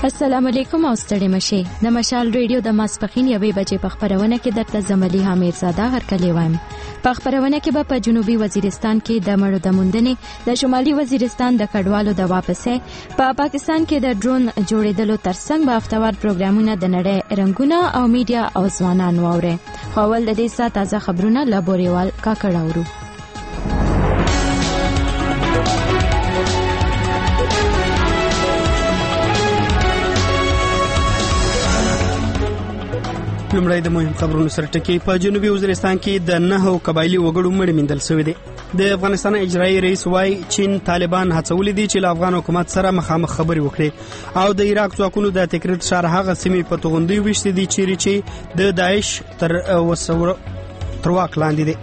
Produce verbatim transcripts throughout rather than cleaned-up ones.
السلام علیکم او ستړي مشه د مشال ریډیو د ماسپخین یوې بجې په خبرونه کې درته زملي حمید زاده هرکلی وایم. په خبرونه کې به په جنوبي وزیرستان کې د مړو د موندنې، د شمالي وزیرستان د کډوالو د واپسې، په پا پاکستان کې د ډرون جوړېدلو ترڅنګ به هفتوار پروګرامونه د نړۍ رنگونه او میډیا او ځوانان واوري. خو اول د دې سات تازه خبرونه له بوريوال کاکړ اورو. لومړی د مهم خبرونو سره ټکی. په جنوبي وزیرستان کې د نهو قبایلی وګړو مړي موندل شوي دي. د افغانستان اجرایي رئیس وايي چین طالبان هڅولي دي چې له افغان حکومت سره مخامخ خبرې وکړي، او د عراق ځواکونو د تکرید شهر هغه سیمې په توغندۍ وشتي دي چیرې چې د داعش تر وسور تر واک لاندې دي.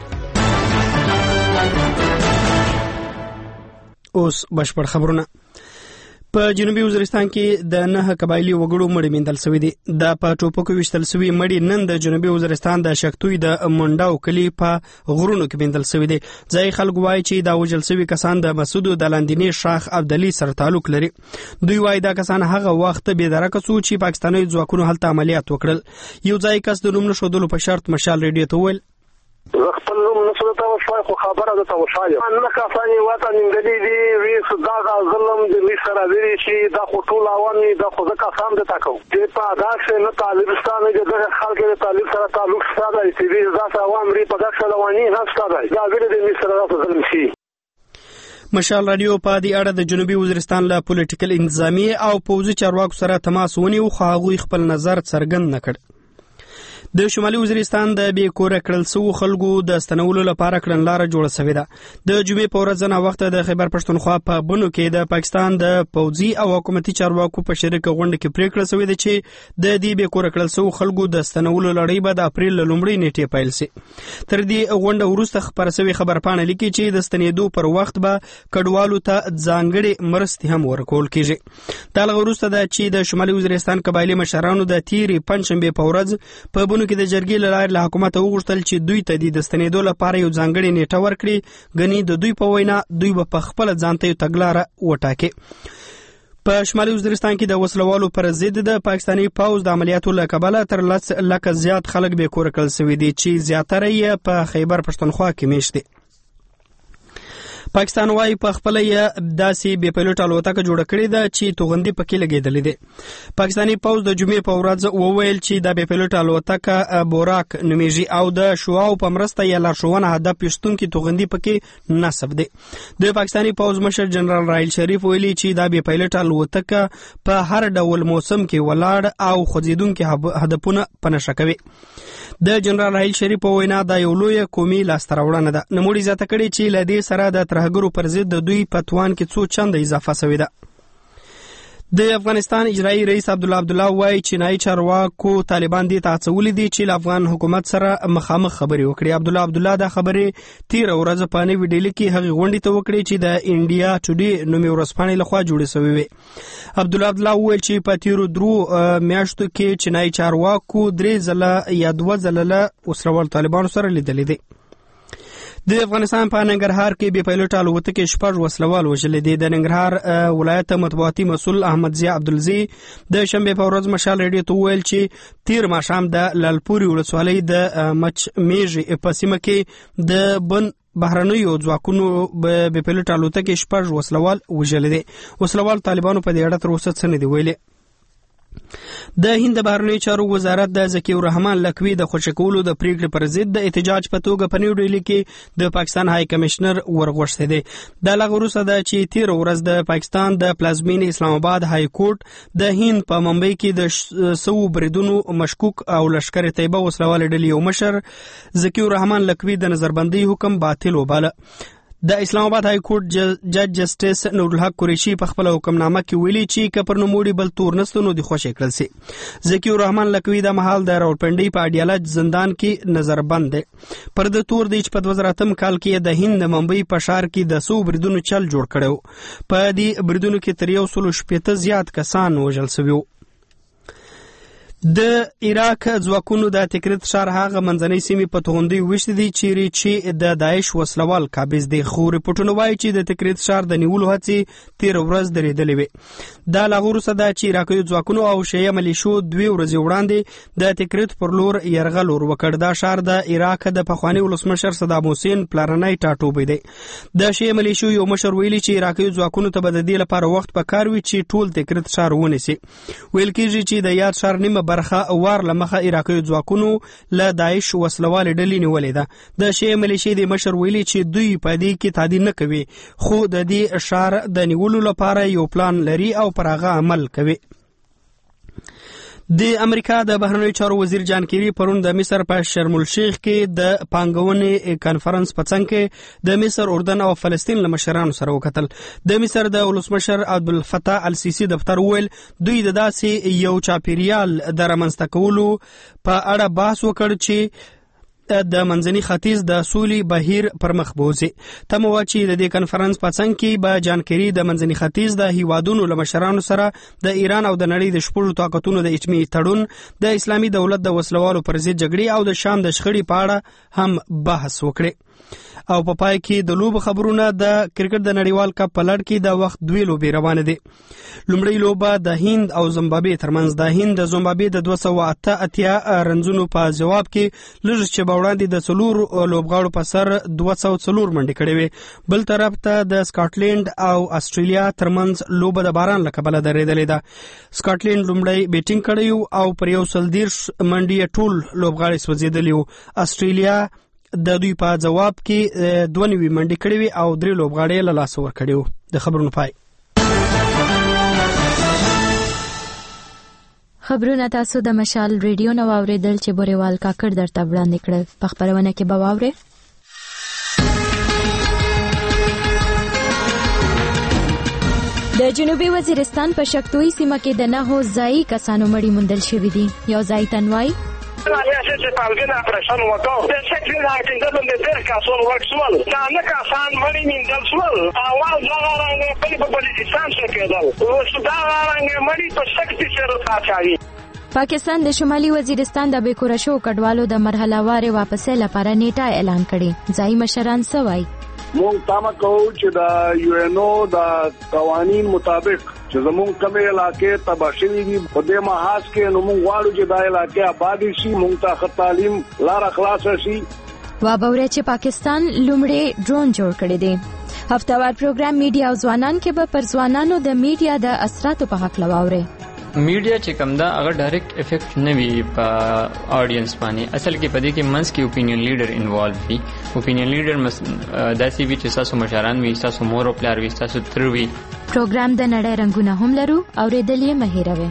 اوس بشپړ خبرونه. په جنوبي وزیرستان کې د نه قبایلی وګړو مړي موندل شوي دي. د په ټوپکو وشتل شوي مړي نن د جنوبي وزیرستان د شکتوی د منډاو کلی په غرونو کې موندل شوي دي. ځای خلک وایي چې دا وژل شوي کسان د مسعود د لاندینی شاخ عبدالي سره تعلق لري. دوی وایي دا کسان هغه وخت به درکه سو چې پاکستاني ځواکونو هلته عملیات وکړل. یو ځای کس د نوم نشودلو په شرط مشال ریډیو ته وویل خپل نوم نسو ته وشای خو خبره ده ته وشای ان کسانی وته نیمګړي دي وی صدا ظلم د لیسره دی چې دا خطول اوامي د خو ځکه سم ده تاکو چې په داسې نه طالبستان د خلکو د طالب سره تعلق ساده چې دې ځات عوام ری په داسې رواني هڅه ده دا ویل د لیسره ظلم شي. مشال رادیو په دې اړه د جنوبي وزیرستان له پولیټیکل انتظامی او پوځي چارواکو سره تماس ونیو، خو هغوی خپل نظر څرګند نه کړ. د شمالي وزیرستان د بې کوره کړل شوو خلکو د ستنولو لپاره کړنلاره جوړه شوې ده. د جمعې په ورځ نه وخت د خیبر پښتونخوا په بنو کې د پاکستان د پوځي او حکومتي چارواکو په شریکه غونډه کې پریکړه شوې ده چې د دې بې کوره کړل شوو خلکو د ستنولو لړۍ به د اپریل لومړۍ نیټې پیل شي. تر دې غونډه وروسته خبر شوی خبرپاڼه لیکي چې د ستنېدو پر وخت به کډوالو ته ځانګړې مرستې هم ورکول کیږي. دا له وروسته ده چې د شمالي وزیرستان قبایلی مشرانو د تیرې پنځشنبې په ورځ په بنو کې د جرګې له لارې له حکومت وغوښتل چې دوی ته د ستنېدو لپاره یو ځانګړې نیټه ورکړي، ګنې د دوی په وینا دوی به په خپله ځان ته یو تګلاره وټاکي. په شمالي وزیرستان کې د وسلوالو پر ضد د پاکستاني پوځ د عملیاتو له کبله تر لس لکه زیات خلک بې کوره کړل شوي دي چې زیاتره یې په خیبر پښتونخوا کې میشت دي. پاکستان وايي په خپل یې داسې بې پیلوټ الوتکه جوړه کړې ده چې توغندي پکې لګېدلې ده. پاکستاني پوځ د جمعې په ورځ وویل چې د بې پیلوټ الوتکه بوراک نومیږي او د شواو په مرسته یې لارښوونه هدف پښتونکي توغندي پکې نصب ده. د پاکستاني پوځ مشر جنرال راحیل شریف ویلي چې د بې پیلوټ الوتکه په هر ډول موسم کې ولاړ او خوځېدونکي هدفونه پنهشه کوي. د جنرال راحیل شریف په وینا دا یو لوی قومي لاسته راوړنه ده. نوموړي زیاته کړې چې له دې سره د ترهګرو پر ضد د دوی په توان کې څو چنده اضافه شوې ده. د افغانستان اجرایي رئیس عبدالله عبدالله وايي چینایي چارواکو طالبان دې ته هڅولي دي چې له افغان حکومت سره مخامخ خبرې وکړي. عبدالله عبدالله دا خبرې تیره ورځ په نوې ډیلي کې هغې غونډې ته وکړې چې د انډیا ټوډې نومې ورځپاڼې لخوا جوړې شوې وې. عبدالله عبدالله وویل چې په تیرو درو میاشتو کې چینایي چارواکو درې ځله یا دوه ځله له وسلوال طالبانو سره لیدلې دي. د افغانستان په ننګرهار کې بې پیلوټه الوتکې شپږ وسلوال وژلي دي. د ننګرهار ولایت مطبوعاتي مسؤل احمد ضیا عبدالزی د شنبې په ورځ مشال ریډیو ته وویل چې تیر ماښام د لالپورې ولسوالۍ د مچ میږي په سیمه کې د بن بهرنیو ځواکونو بې پیلوټه الوتکې شپږ وسلوال وژلي دي. وسلوال طالبانو په دې اړه تر اوسه څه نه دي ویلي. د هند بهرنیو چارو وزارت د ذکی الرحمن لکوي د خوشی کولو د پریکړې پر ضد د احتجاج په توګه په نیو ډیلي کې د پاکستان های کمشنر ورغوښتی دی. دا له وروسته ده چې تیر ورځ د پاکستان د پلازمینې اسلام آباد های کورټ د هند په ممبئی کې د سو بریدونو مشکوک او لشکر طیبه وسلوال ډلې یو مشر ذکی الرحمن لکوي د نظربندۍ حکم باطل وباله. د اسلام آباد های کورټ جج جسټس نورالحق قریشي په خپل حکمنامه کې ویلي چې کپر نوموړي بل تور نسته نو د خوشی کړل سي. ذکی الرحمن لکوي د محل د راولپنډي په اډیاله زندان کې نظربند دی. پر د تور دی چې په دوه زره اتم کال کې د هند ممبئی په ښار کې د سو بریدونو چل جوړ کړو. په دې بریدونو کې تر یو سل شپېته زیات کسان وژل شوي. د عراق ځواکونو د تکریت ښار هغه منځنۍ سیمې په توغندیو ویشتي دي چیرې چې د داعش وسلوال قابض دي، خو رپورټونه وایي چې د تکریت ښار د نیولو هڅې تېره ورځ درېدلې وې. دا له هغو وروسته ده چې عراقي ځواکونو او شیعه ملیشو دوې ورځې وړاندې د تکریت پر لور یرغل ور وکړ. دا ښار د عراق د پخواني ولسمشر صدام حسین پلرنی ټاټوبی دی. د شیعه ملیشو یو مشر ویلي چې عراقي ځواکونو ته به د دې لپاره وخت پکار وي چې ټول تکریت ښار ونیسي. ویل کېږي چې د یاد ښار نیمه برخه وار لمخه عراقي ځواکونو له داعش وسلوال ډلې نیولې ده. د شیعه ملیشې د مشر ویلي چې دوی په دې کې تادید نه کوي، خو د دې ښار د نیولو لپاره یو پلان لري او پر هغه عمل کوي. د امریکا د بهرنیو چارو وزیر جان کیری پرون د مصر په شرم الشیخ کې د پانګونې کانفرنس په څنګ کې د مصر، اردن او فلسطین له مشرانو سره وکتل. د مصر د ولسمشر عبدالفتاح السیسی دفتر ویل دوی د داسې یو چاپیریال د رامنځته کولو په اړه بحث وکړ چې د منځني ختیځ د سولې بهیر پر مخ بوځي. تمه وه چې د دې کنفرانس په څنګ کې به جان کیری د منځني ختیځ د هیوادونو له مشرانو سره د ایران او د نړۍ د شپږو طاقتونو د اټمي تړون، د اسلامي دولت د وسلوالو پر ضد جګړې او د شام د شخړې په اړه هم بحث وکړي. او په پای کې د لوبو خبرونه. د کرکټ د نړیوال کپ په لړ کې د وخت دوی لوبې روانه دي. لومړی لوبه د هند او زیمبابوې ترمنځ. د هند د زیمبابوې د دوه سوه اته اتیا رنزونو په جواب کې لږ چې به وړاندې د څلور لوبغاړو په سر دوه سوه څلور منډې کړې وې. بل طرف ته د سکاټلینډ او استرالیا ترمنځ لوبه د باران له کبله درېدلې ده. سکاټلینډ لومړی بیټینګ کړی او پر یو سل دېرش منډې ټول لوبغاړي سوځېدلي وو. استرالیا د دوی په جواب کې دوه نوي منډې کړې وې او درې لوبغاړي له لاسه ورکړي وو. د خبرونو پای. خبرونه تاسو د مشال ریډیو نو اوریدل چې بوريوال کاکړ درته وړاندې کړل. په خبرونه کې به واورئ د جنوبي وزیرستان په شکتوي سیمه کې د نهو ځایي کسانو مړي موندل شوي دي. یو ځای تنوای یا چې پالګنه اپریشن وکړو د شکل راټینګ د ډېر کسان ورکسول دا نه کسان مړي موندل شول. اول دا رنګ په بلوچستان کې کېدل، اوس دا رنګ مړي په شکل سره راځي. پاکستان د شمالي وزیرستان د بیکوره شو کډوالو د مرحله واره واپسې لپاره نیټه اعلان کړي. ځای مشران سوای مونږ تمه کوو چې د یو ان او د قوانین مطابق چې زموږ کومې علاقې تباه شوي دي په دې محاذ کې نو مونږ غواړو چې دا علاقې آبادې شي، مونږ ته ښه تعلیم لاره خلاصه شي. وابوره چې پاکستان لومړی ډرون جوړ کړی دی. هفتهوار پروګرام میډیا او ځوانان کې به پر ځوانانو د میډیا د اثراتو په حق لواوري. میډیا چې کوم دا هغه ډایرکټ افیکټ نه وي په اډینس باندې. اصل کې پدې کې منځ کې اوپینین لیډر انوالو وي. اوپینین لیډر داسې وي چې تاسو مشران وي، تاسو مور او پلار وي، تاسو تر وي. پروګرام د نړۍ رنگونه هم لرو او ریډل یې مهیروي.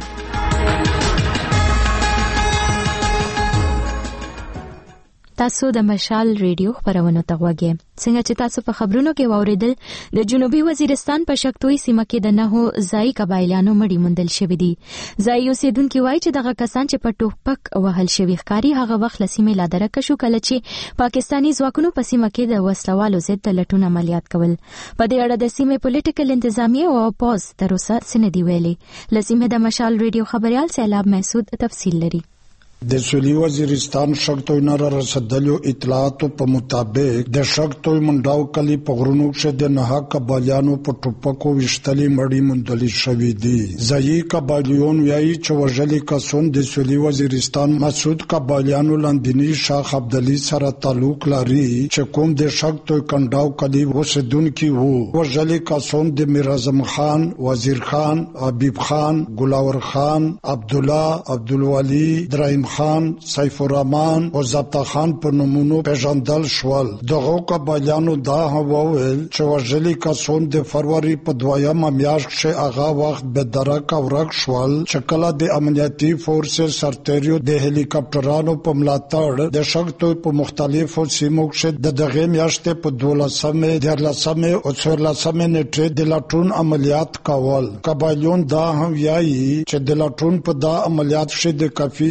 تاسو د مشال ریډیو خبرونه ته غوږی. څنګه چې تاسو په خبرونو کې واوریدل د جنوبي وزیرستان په شکتوي سیمه کې د نهو ځای قبایلانو مړي موندل شوي دي. ځای اوسیدونکي وایي چې دغه کسان چې په ټوپک وهل شوي ښکاري هغه وخت له سیمې لا درکه شو کله چې پاکستاني ځواکونو په سیمه کې د وسلوالو ضد د لټون عملیات کول. په دې اړه د سیمې پولیټیکل انتظامیه او پوز تر اوسه څه نه دي ویلي. له سیمې د مشال ریډیو خبريال سیلاب محسود تفصیل لري. د سویلي وزیرستان شکتوی نه را رسیدلو اطلاعاتو په مطابق د شکتوی منډاو کلی په غرونو کې د نهه قبایلیانو په ټوپکو وشتلې مړي موندل شوي دي. ځایي قبایلیون وایي چې وژلي کسان د سویلي وزیرستان مسعود قبایلیانو لاندینی شاخ عبدالي سره تعلق لري چې کوم د شکتوی کنډاو کلی اوسیدونکي وو. وژلي کسان د میرزم خان، وزیر خان، حبیب خان، ګلاور خان، عبدالله، عبدالولي، درائم خان، سیف الرحمن او ضبط خان په نومونو پیژندل شول. دغه قبایلیانو دا وویل چې وژلي کسان د فروری په دویمه میاشت کې هغه وخت به درک ورک شول چې کله د امنیتي فورسز سرتیرو د هلیکاپټرانو په ملاتړ د شکتوی په مختلفو سیمو کې د دغه میاشتې په دولسمه، دیارلسمه او څوارلسمه نیټې د لټون عملیات کول. قبایلیون دا هم وایي چې د لټون په دا عملیات کې د کافي ځاني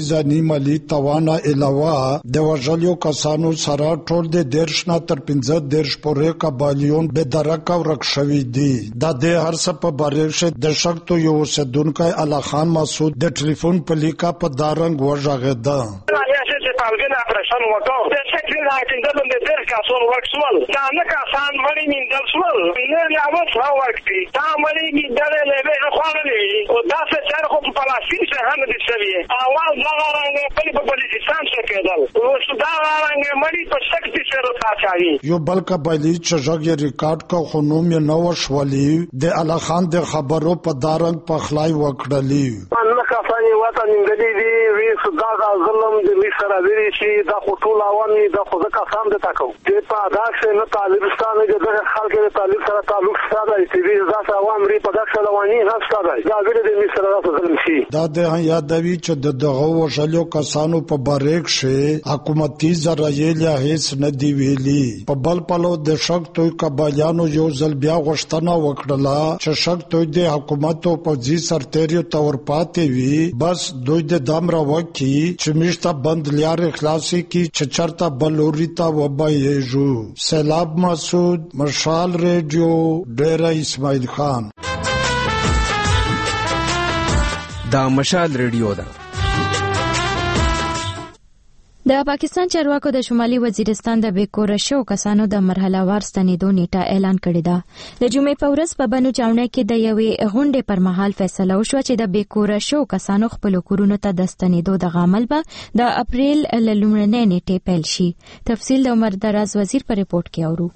مالی توانه علاوه د وژلو کسانو سره ټول د دیرش نه تر پنځه دیرش پورې قبایلیون به درک او رک شوي دي. د دې هر څه په باره کې د شک تو یو اوسیدونکی اعلی خان مسعود د ټلیفون په لیکه په دارنګ وژغېده. پالګنه اپریشن وکړو د سکرین هایټینګ د ډېر کسان ورکسول دا نه کسان مړي نیندل سول نه لاوت را ورکتي دا مړي نیندل له به خوانلې او دا څه چې خو په پلاستیک څخه هم دي شوی اول دا رنګ په په بلوچستان څخه کېدل او دا رنګ مړي په سکتي سره راځي. یو بل قبایلی چې ژغه ریکارډ کو خو نوم یې نو شولي د اعلی خان د خبرو په دارنګ په خلای وکړلی نه کسان وته نیندلې دي وی صدا ظلم د سره ویری شي دا خطول اوامي دا خو ځکه سم د تاکو د په داسې نه طالبستان د خلکو د طالب سره تعلق ساده ای تی وی ځکه عوام ری په داسې رواني هڅه کوي دا ویری د مصر راځي ظلم شي دا د یادوي چې د دغه وژلو کسانو په باریک شي حکومتي ذرایع له هیڅ نه دی ویلي. په بل پلو د شک توي قبایانو یو ځل بیا غوښتنه وکړه چې شک توي د حکومت او پوځي سرتېریو تور پاتې وي بس دوی د دامره وکی چې مشته بند لیار اخلاصی کی چچرتا بلوری تا وبایجو. سیلاب مسعود، مشال ریڈیو، ډیره اسماعیل خان. دا مشال ریډیو ده. د پاکستان چارواکو د شمالي وزیرستان د بیکوره شو کسانو د مرحله وار ستنېدو نیټه اعلان کړې ده. د جمعې په ورځ په بنو چاونه کې د یوې غونډې پر مهال فیصله وشوه چې د بیکوره شو کسانو خپل کورونو ته د ستنېدو د عمل به د اپریل له لومړنۍ نیټې پیل شي. تفصیل د عمر دراز وزیر په ریپورت کې اورو.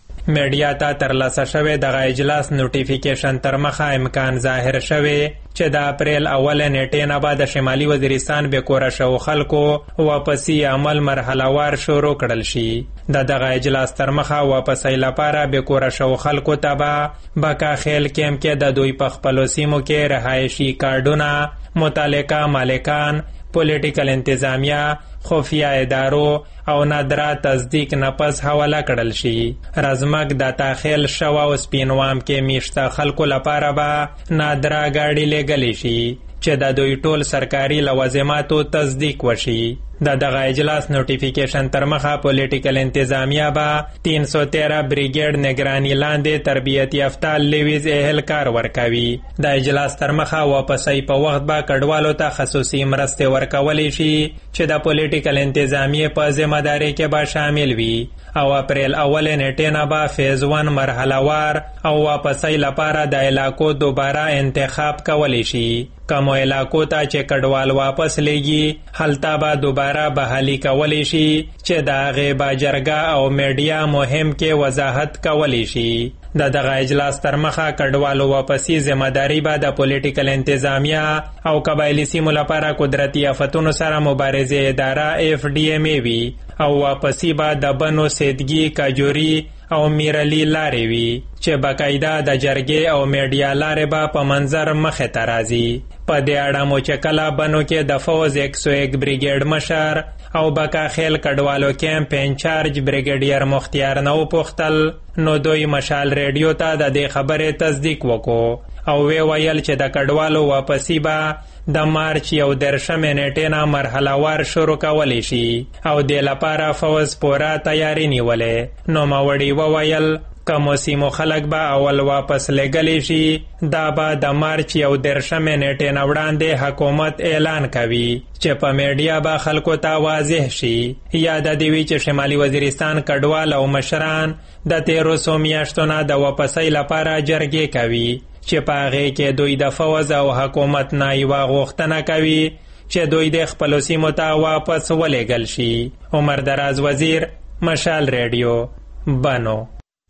میډیا ته ترلاسه شوی دغه اجلاس نوټیفیکیشن تر مخه امکان ظاهر شوی چې د اپریل اوله نیټې نه بعد شمالي وزیرستان بیکوره شو خلکو واپسی عمل مرحله وار شروع کړل شي. د دغه اجلاس تر مخه واپسی لپاره بیکوره شو خلکو ته به بکا خیل کېم کې د دوی په خپلو سیمو کې رهایشي کارډونه متعلقه مالکان پولیټیکل انتظامیه خفیه ادارو او نادره تصدیق نپس حواله کړل شي. رزمک د تاخیل شوا او سپینوام کې میشته خلکو لپاره به نادره گاڑی لګلی شي چې د دوی ټول سرکاري لوازماتو تصدیق وشي. د دغه اجلاس نوټیفیکیشن تر مخه پولیټیکل انتظامیه به تین سو تیرہ بریګیډ نگرانی لاندې تربیت یافته لیویز اهل کار ورکوي. د اجلاس تر مخه واپسی په وخت به کډوالو ته خصوصي مرستې ورکولی شي چې د پولیټیکل انتظامیه په ذمہداري کې به شامل وي او اپریل اول نیټې نه به فیز ون مرحله وار او واپسی لپاره د علاقو دوباره انتخاب کولی شي. کومو علاقو ته چې کډوال واپس لیږي هلته به دوباره بحالي کولی شي چې د هغې به جرګه او میډیا مهم کې وضاحت کولی شي. د دغه اجلاس تر مخه کډوالو واپسی ذمہداري به د پولیټیکل انتظامیه او قبایلی سیمو لپاره قدرتي آفتونو سره مبارزې اداره اف ډي ام ای وي او واپسی به د بنو سیدګي کاجوري او میرلی لارې وي چې باقاعده د جرګې او میډیا لارې به په منظر مخې ته راځي. په دې اړه مو چې کله بنو کې د فوز ایک سو ایک بریګیډ مشر او بکا خیل کډوالو کیمپ انچارج بریګیډیر مختیار نه وپوښتل نو دوی مشال ریډیو ته د دې خبرې تصدیق وکړو او وی ویل چې د کډوالو واپسی به د مارچ یو درشمې نیټې نه مرحله وار شروع کولی شي او دې لپاره فوز پوره تیاری نیولې. نو ماوړي وویل کومو سیمو خلک به اول واپس لګلی شي دا به د مارچ یو درشمې نیټې نه وړاندې حکومت اعلان کوي چې په میډیا به خلکو ته واضح شي. یاد دې وي چې شمالي وزیرستان کډوال او مشران د تیرو څو میاشتو نه د واپسی لپاره جرګې کوي چې په هغې کې دوی د فوز او حکومت نه یوه غوښتنه کوي چې دوی د خپلو سیمو ته واپس ولیږل شي. عمر دراز وزیر، مشال ریډیو، بنو.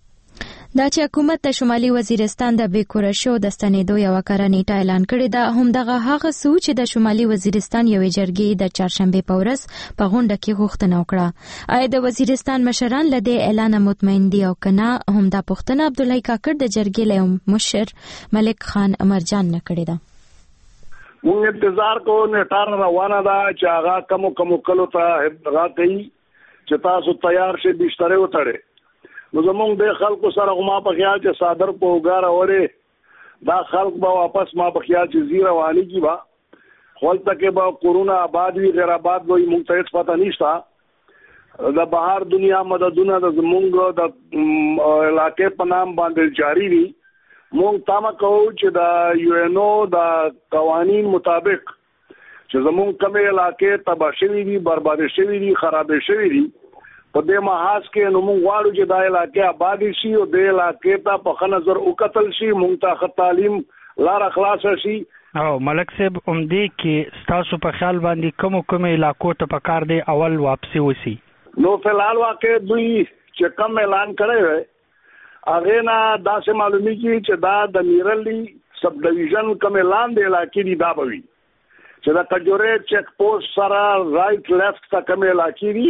دا چې حکومت د شمالي وزیرستان د بیکوره شو د ستنېدو یوه کره نیټه اعلان کړې ده همدغه هغه څه چې د شمالي وزیرستان یوې جرګې د چهارشنبې په ورځ په غونډه کې غوښتنه وکړه. آیا د وزیرستان مشران له دې اعلانه مطمئن دي او که نه؟ همدا پوښتنه عبدالله کاکړ د جرګې له مشر ملک خان امرجان نه کړې ده. موږ انتظار کوو نیټه روانه ده چې هغه کمو کمو کلو ته ابتغا کوي چې تاسو تیار شئ بسترې وتړئ. نو زمونږ د خلکو سره ما په خیال چې صادر په وګاره وړې دا خلک به واپس ما په خیال چې زی روانېږي به خپل کې به کرونا آباد وی غیر آباد وي موږ ته هیڅ پته نشته د بهر دنیا مددونه د زمونږ د علاقې په نام باندې جاری دي مونږ تمه کوو چې د یو ان او د قوانین مطابق چې زمونږ کومه علاقې تباہ شوي دي برباد شوي دي خراب شوي دي په دې محاذ کې نو مونږ غواړو چې د علاقې آباد شي او د علاقې ته په ښه نظر وکتل شي مونږ ته تعلیم لار خلاص شي او ملک صاحب اومدې کې ستاسو په خیال باندې کوم کوم علاقو ته پکار دی اول واپسی وسی نو فلحال واقع دوی چې کم اعلان کړی وي هغه نه داسې معلومیږي چې دا د میرلی سب ډیویژن کم اعلان دی علاقې دی دا بوي چې دا کجورې چیک پوسټ سره رائټ لیفت تا کم علاقې دی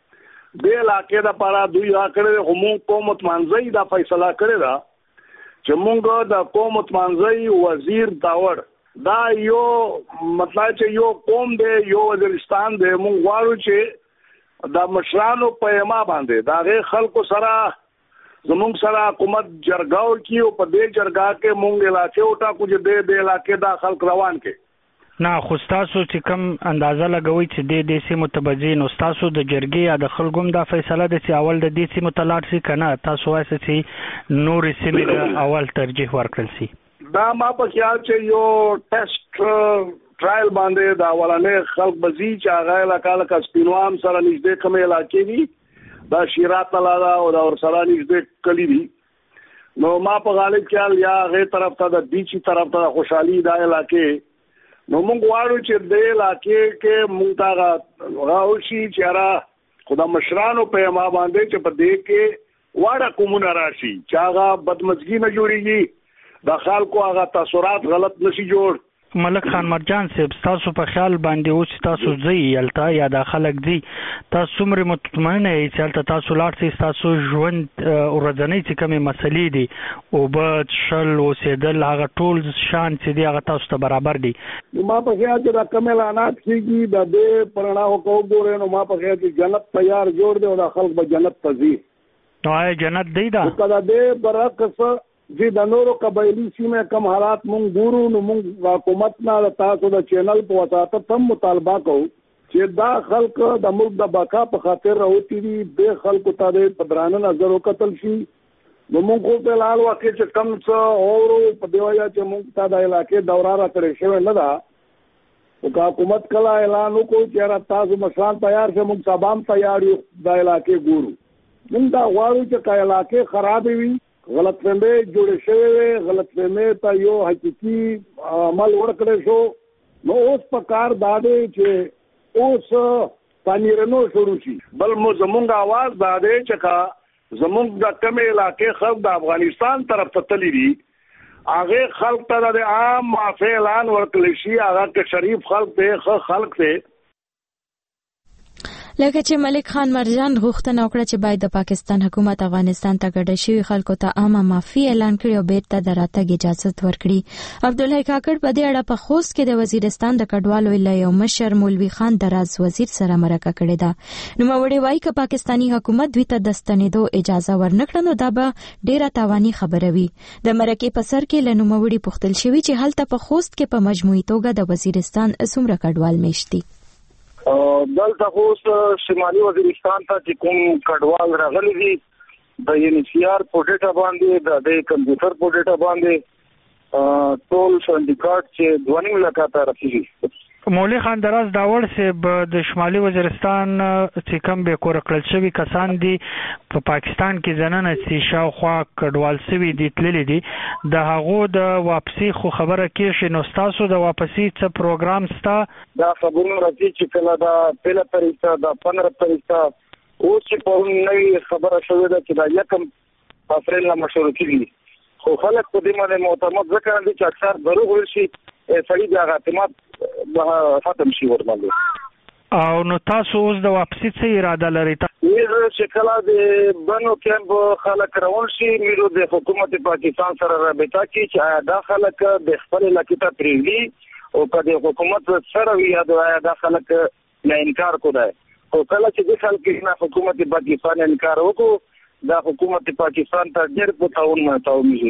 د علاقې د پاره دوی راکړي همو قومت منځي دا فیصله کړی دا چې مونږ د قومت منځي وزیر داور دا یو مطلب چې یو قوم دی یو وزیرستان دی مونږ غواړو چې دا مشرانو په ما باندې دا غي خلکو سره زموږ سره حکومت جرګاو کیو په دې جرګا کې مونږ علاقې او ټاکو چې دې دې علاقې دا خلک روان کې نه خو تاسو چې کوم اندازه لګوي چې دې دې سیمو متبجین او تاسو د جرګې یا د خلګوم دا فیصله ده چې اول د دې سیمو تلاټ شي کنه تاسو وایي چې نور سیمې اول ترجیح ورکړل شي دا ما په خیال چې یو ټیسټ ټرایل باندې دا ولنې خلک بزی چې هغه علاقه لکه سپینوام سره نږدې کومه علاقې دي دا شیرات علاقه او دا ور سره نږدې کلی دي نو ما په غالب خیال یا هغه طرف ته د بیچي طرف ته خوشحالي دا علاقې نو موږ غواړو چې د علاقې کې موږ تا غاوشي چې را خدا مشرانو په ما باندې چې په دې کې واړه کومونه راشي چې هغه بدمزګي نه جوړيږي د خلکو هغه تاثیرات غلط نشي جوړ ملک خان مرجان صاحب تاسو په خیال باندې اوس تاسو ځي یلتا یا د خلک دي تاسو څومره مطمئن یې چې تاسو لاړ شئ تاسو ژوند ورځنی چې کومه مسلې دي او به شل او سیدل هغه ټول شان چې دی هغه تاسو ته برابر دي ما په خیال چې د کومه اعلانات کیږي د دې پرناو کو ګورې نو ما په خیال چې جنت تیار جوړ دی او د خلک به جنت تزي نو جنت دی دا کله دې برعکس چې د نورو قبایلی سیمه کم حالات مونږ ګورو نو مونږ حکومت نه تاسو د چینل په واسطه تم مطالبه کوو چې دا خلک د ملک د بقا په خاطر راوتی دي د خلکو ته د پدرانه نظر وکتل شي نو مونږ خو په لال واقع چې کم څه او په دیوایا چې مونږ ته د علاقې دورا را کړی شوی نه دا او حکومت کله اعلان وکړو چې تاسو مشران تیار شې مونږ سبام تیار یو د علاقې ګورو مونږ دا غواړو چې کله علاقې خراب وي غلط فهمي جوړ شوی غلط فهمي ته یو حقيقي عمل ورکړل شو نو اوس په کار دادې چې اوس پانیرنو شروع شي بل مو زمونږ आवाज دادې چې کا زمونږ د کمې علاقې خلک د افغانستان طرف ته تللی دي هغه خلک ته د عام معافی اعلان ورکړل شي هغه کې شریف خلک ته خلک ته لکه چې ملک خان مرجان غوښتنه وکړه چې باید د پاکستان حکومت افغانستان ته ګډه شوی خلکو ته عامه معافي اعلان کړي او بیرته د راتګ اجازه ورکړي عبدالله کاکړ په دې اړه په خوست کې د وزیرستان د کډوالو ولایت مشر مولوي خان دراز وزیر سره مرکه کړې ده نو موري وایي چې پاکستانی حکومت دوی ته د ستنېدو اجازه ورنکړه نو دا به ډیره تاواني خبره وي د مرکې په سر کې لنو موري پوښتل شوی چې هلته په خوست کې په مجموعي توګه د وزیرستان څومره کډوال میشتي دلته اوس شمالي وزیرستان ته چې کوم کډوال راغلي دي د یو ان سی آر په ډیټا باندې د کمپیوټر په ډیټا باندې ټول سندیکات چې دوه لکه ته رسیدي مولوي خان دراز داور صاحب د شمالي وزیرستان چې کوم به کور کړل شوی کسان دي په پاکستان کې ځننه چې شاوخوا کډوال شوی دي تللی دي د هغه د واپسی خو خبره کې شي نو تاسو د واپسی څه پروګرام ستا دا خبرونه راځي چې کله دا پهله پریستا دا پندرہ پریستا او چې په نوې خبره شوې ده چې دا یکم اپریل لا مشروع کیږي خو خلک په دې باندې معتمد ځکه دي چې اکثر دروغ ورشي سړي د اعتماد ختم شي ورمنځ او نو تاسو اوس د واپسی څه اراده لرئ؟ یې چې کله د بنو کیمپ خلک روان شي میرو د حکومت پاکستان سره رابطه کوي چې دا خلک د خپل لکټه پریږدي او په د حکومت سره وي دا خلک نه انکار کوي او کله چې د خلک نه حکومت پاکستان انکار وکړي دا حکومت پاکستان ته ډېر په تاون متاوي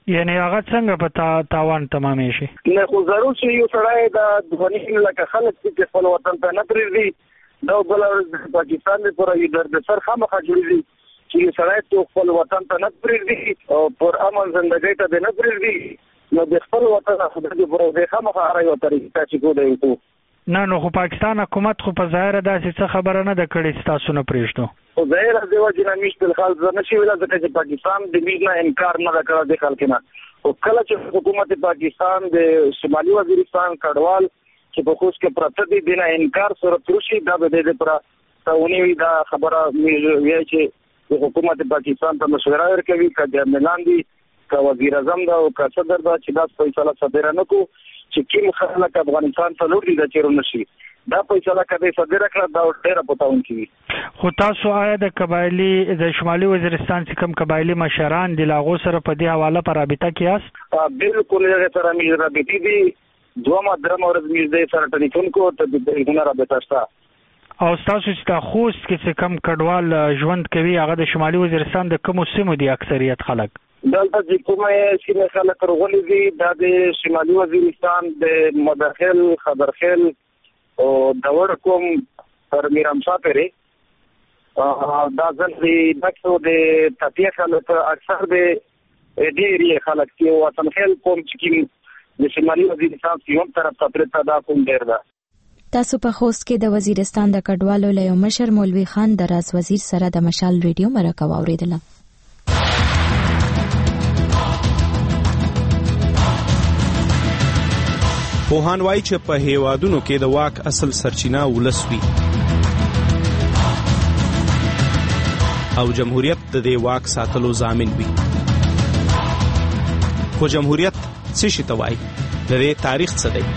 یعنی هغه څنګه په تا تاوان تمامې شي؟ نه خو ضرور چې یو سړی د دونی لکه خلک چې خپل وطن ته نه پرېږدي دا بل پاکستان لپاره یو درد سر خامخا جوړېږي چې یو سړی ته خپل وطن ته نه پرېږدي او پر امن ژوندۍ ته نه پرېږدي نو د خپل وطن خدای دې پر دې خامخا هر یو طریقه چې کوی دی. نه نو خو پاکستان حکومت خو په ظاهر داسې څه خبره نه ده کړې چې تاسو نه پرېږدو. خو ظاهر دی چې نه میشت الخال زه نشي ویلا ځکه چې پاکستان د میز نه انکار نه کړی د خلک نه. او کله چې حکومت پاکستان د شمالي وزیرستان کډوال چې په خوش کې پراته دي دنه انکار سره ترشي دا به د پر تاونی دا خبره وی چې حکومت پاکستان ته مشوره ورکوي کله ملان دي کا وزیر اعظم دا او کا صدر دا چې دا فیصله صدر نه کو چې کوم خلک افغانستان ته لور دي د چیرې نشي دا فیصله کوي صدر کړه دا ډېر پتاون کی. خو تاسو آیا د قبایلی د شمالي وزیرستان چې کوم قبایلی مشران د لاغو سره په دې حواله پر رابطه کې است؟ بالکل هغه سره مې رابطې دي دوه درم ورځ مې دې سره ټلیفون کو ته د دې رابطه شته. او تاسو چې تاسو خوست کې چې کوم کډوال ژوند کوي هغه د شمالي وزیرستان د کوم سیمو دي اکثریت خلک؟ دلته چې کومه سیمه خلک ورغلي دي دا د شمالي وزیرستان د مداخل خبرخیل او د ورکوم پر میرامشاه پرې دا ځل دی دغه د تطبیق خلک اکثر د ډېری خلک چې وطن خیل کوم چې د شمالي وزیرستان سیمه طرف ته پرته دا کوم ډېر ده. تاسو په خوست کې د وزیرستان د کډوالو له یو مشر مولوي خان دراز وزیر سره د مشال ریډیو مرکه واوریدله. پوهان وایي چې په هیوادونو کې د واک اصل سرچینه ولس وي او جمهوریت د دې واک ساتلو ضامن وي. خو جمهوریت څه شي ته وایي؟ د دې تاریخ څه دی؟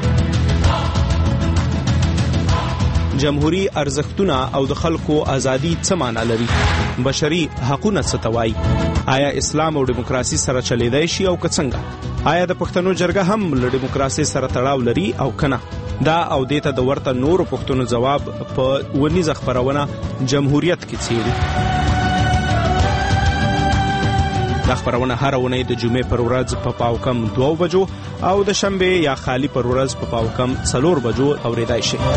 جمهوری ارزښتونه او د خلکو ازادي څه معنا لري؟ بشري حقوقونه څه ته وایي؟ آیا اسلام او دیموکراسي سره چلیدای شي او که څنګه؟ آیا د پښتنو جرګه هم له دیموکراسي سره تړاو لري او کنه؟ دا او دیته د ورته نورو پښتنو جواب په ونیزه خبرونه جمهوریت کې څیړي. دا خبرونه هر ونې د جمعې پر ورځ په پاو کم دوه بجو او د شنبه یا خالی پر ورځ په پاو کم څلور بجو اوریدای شي.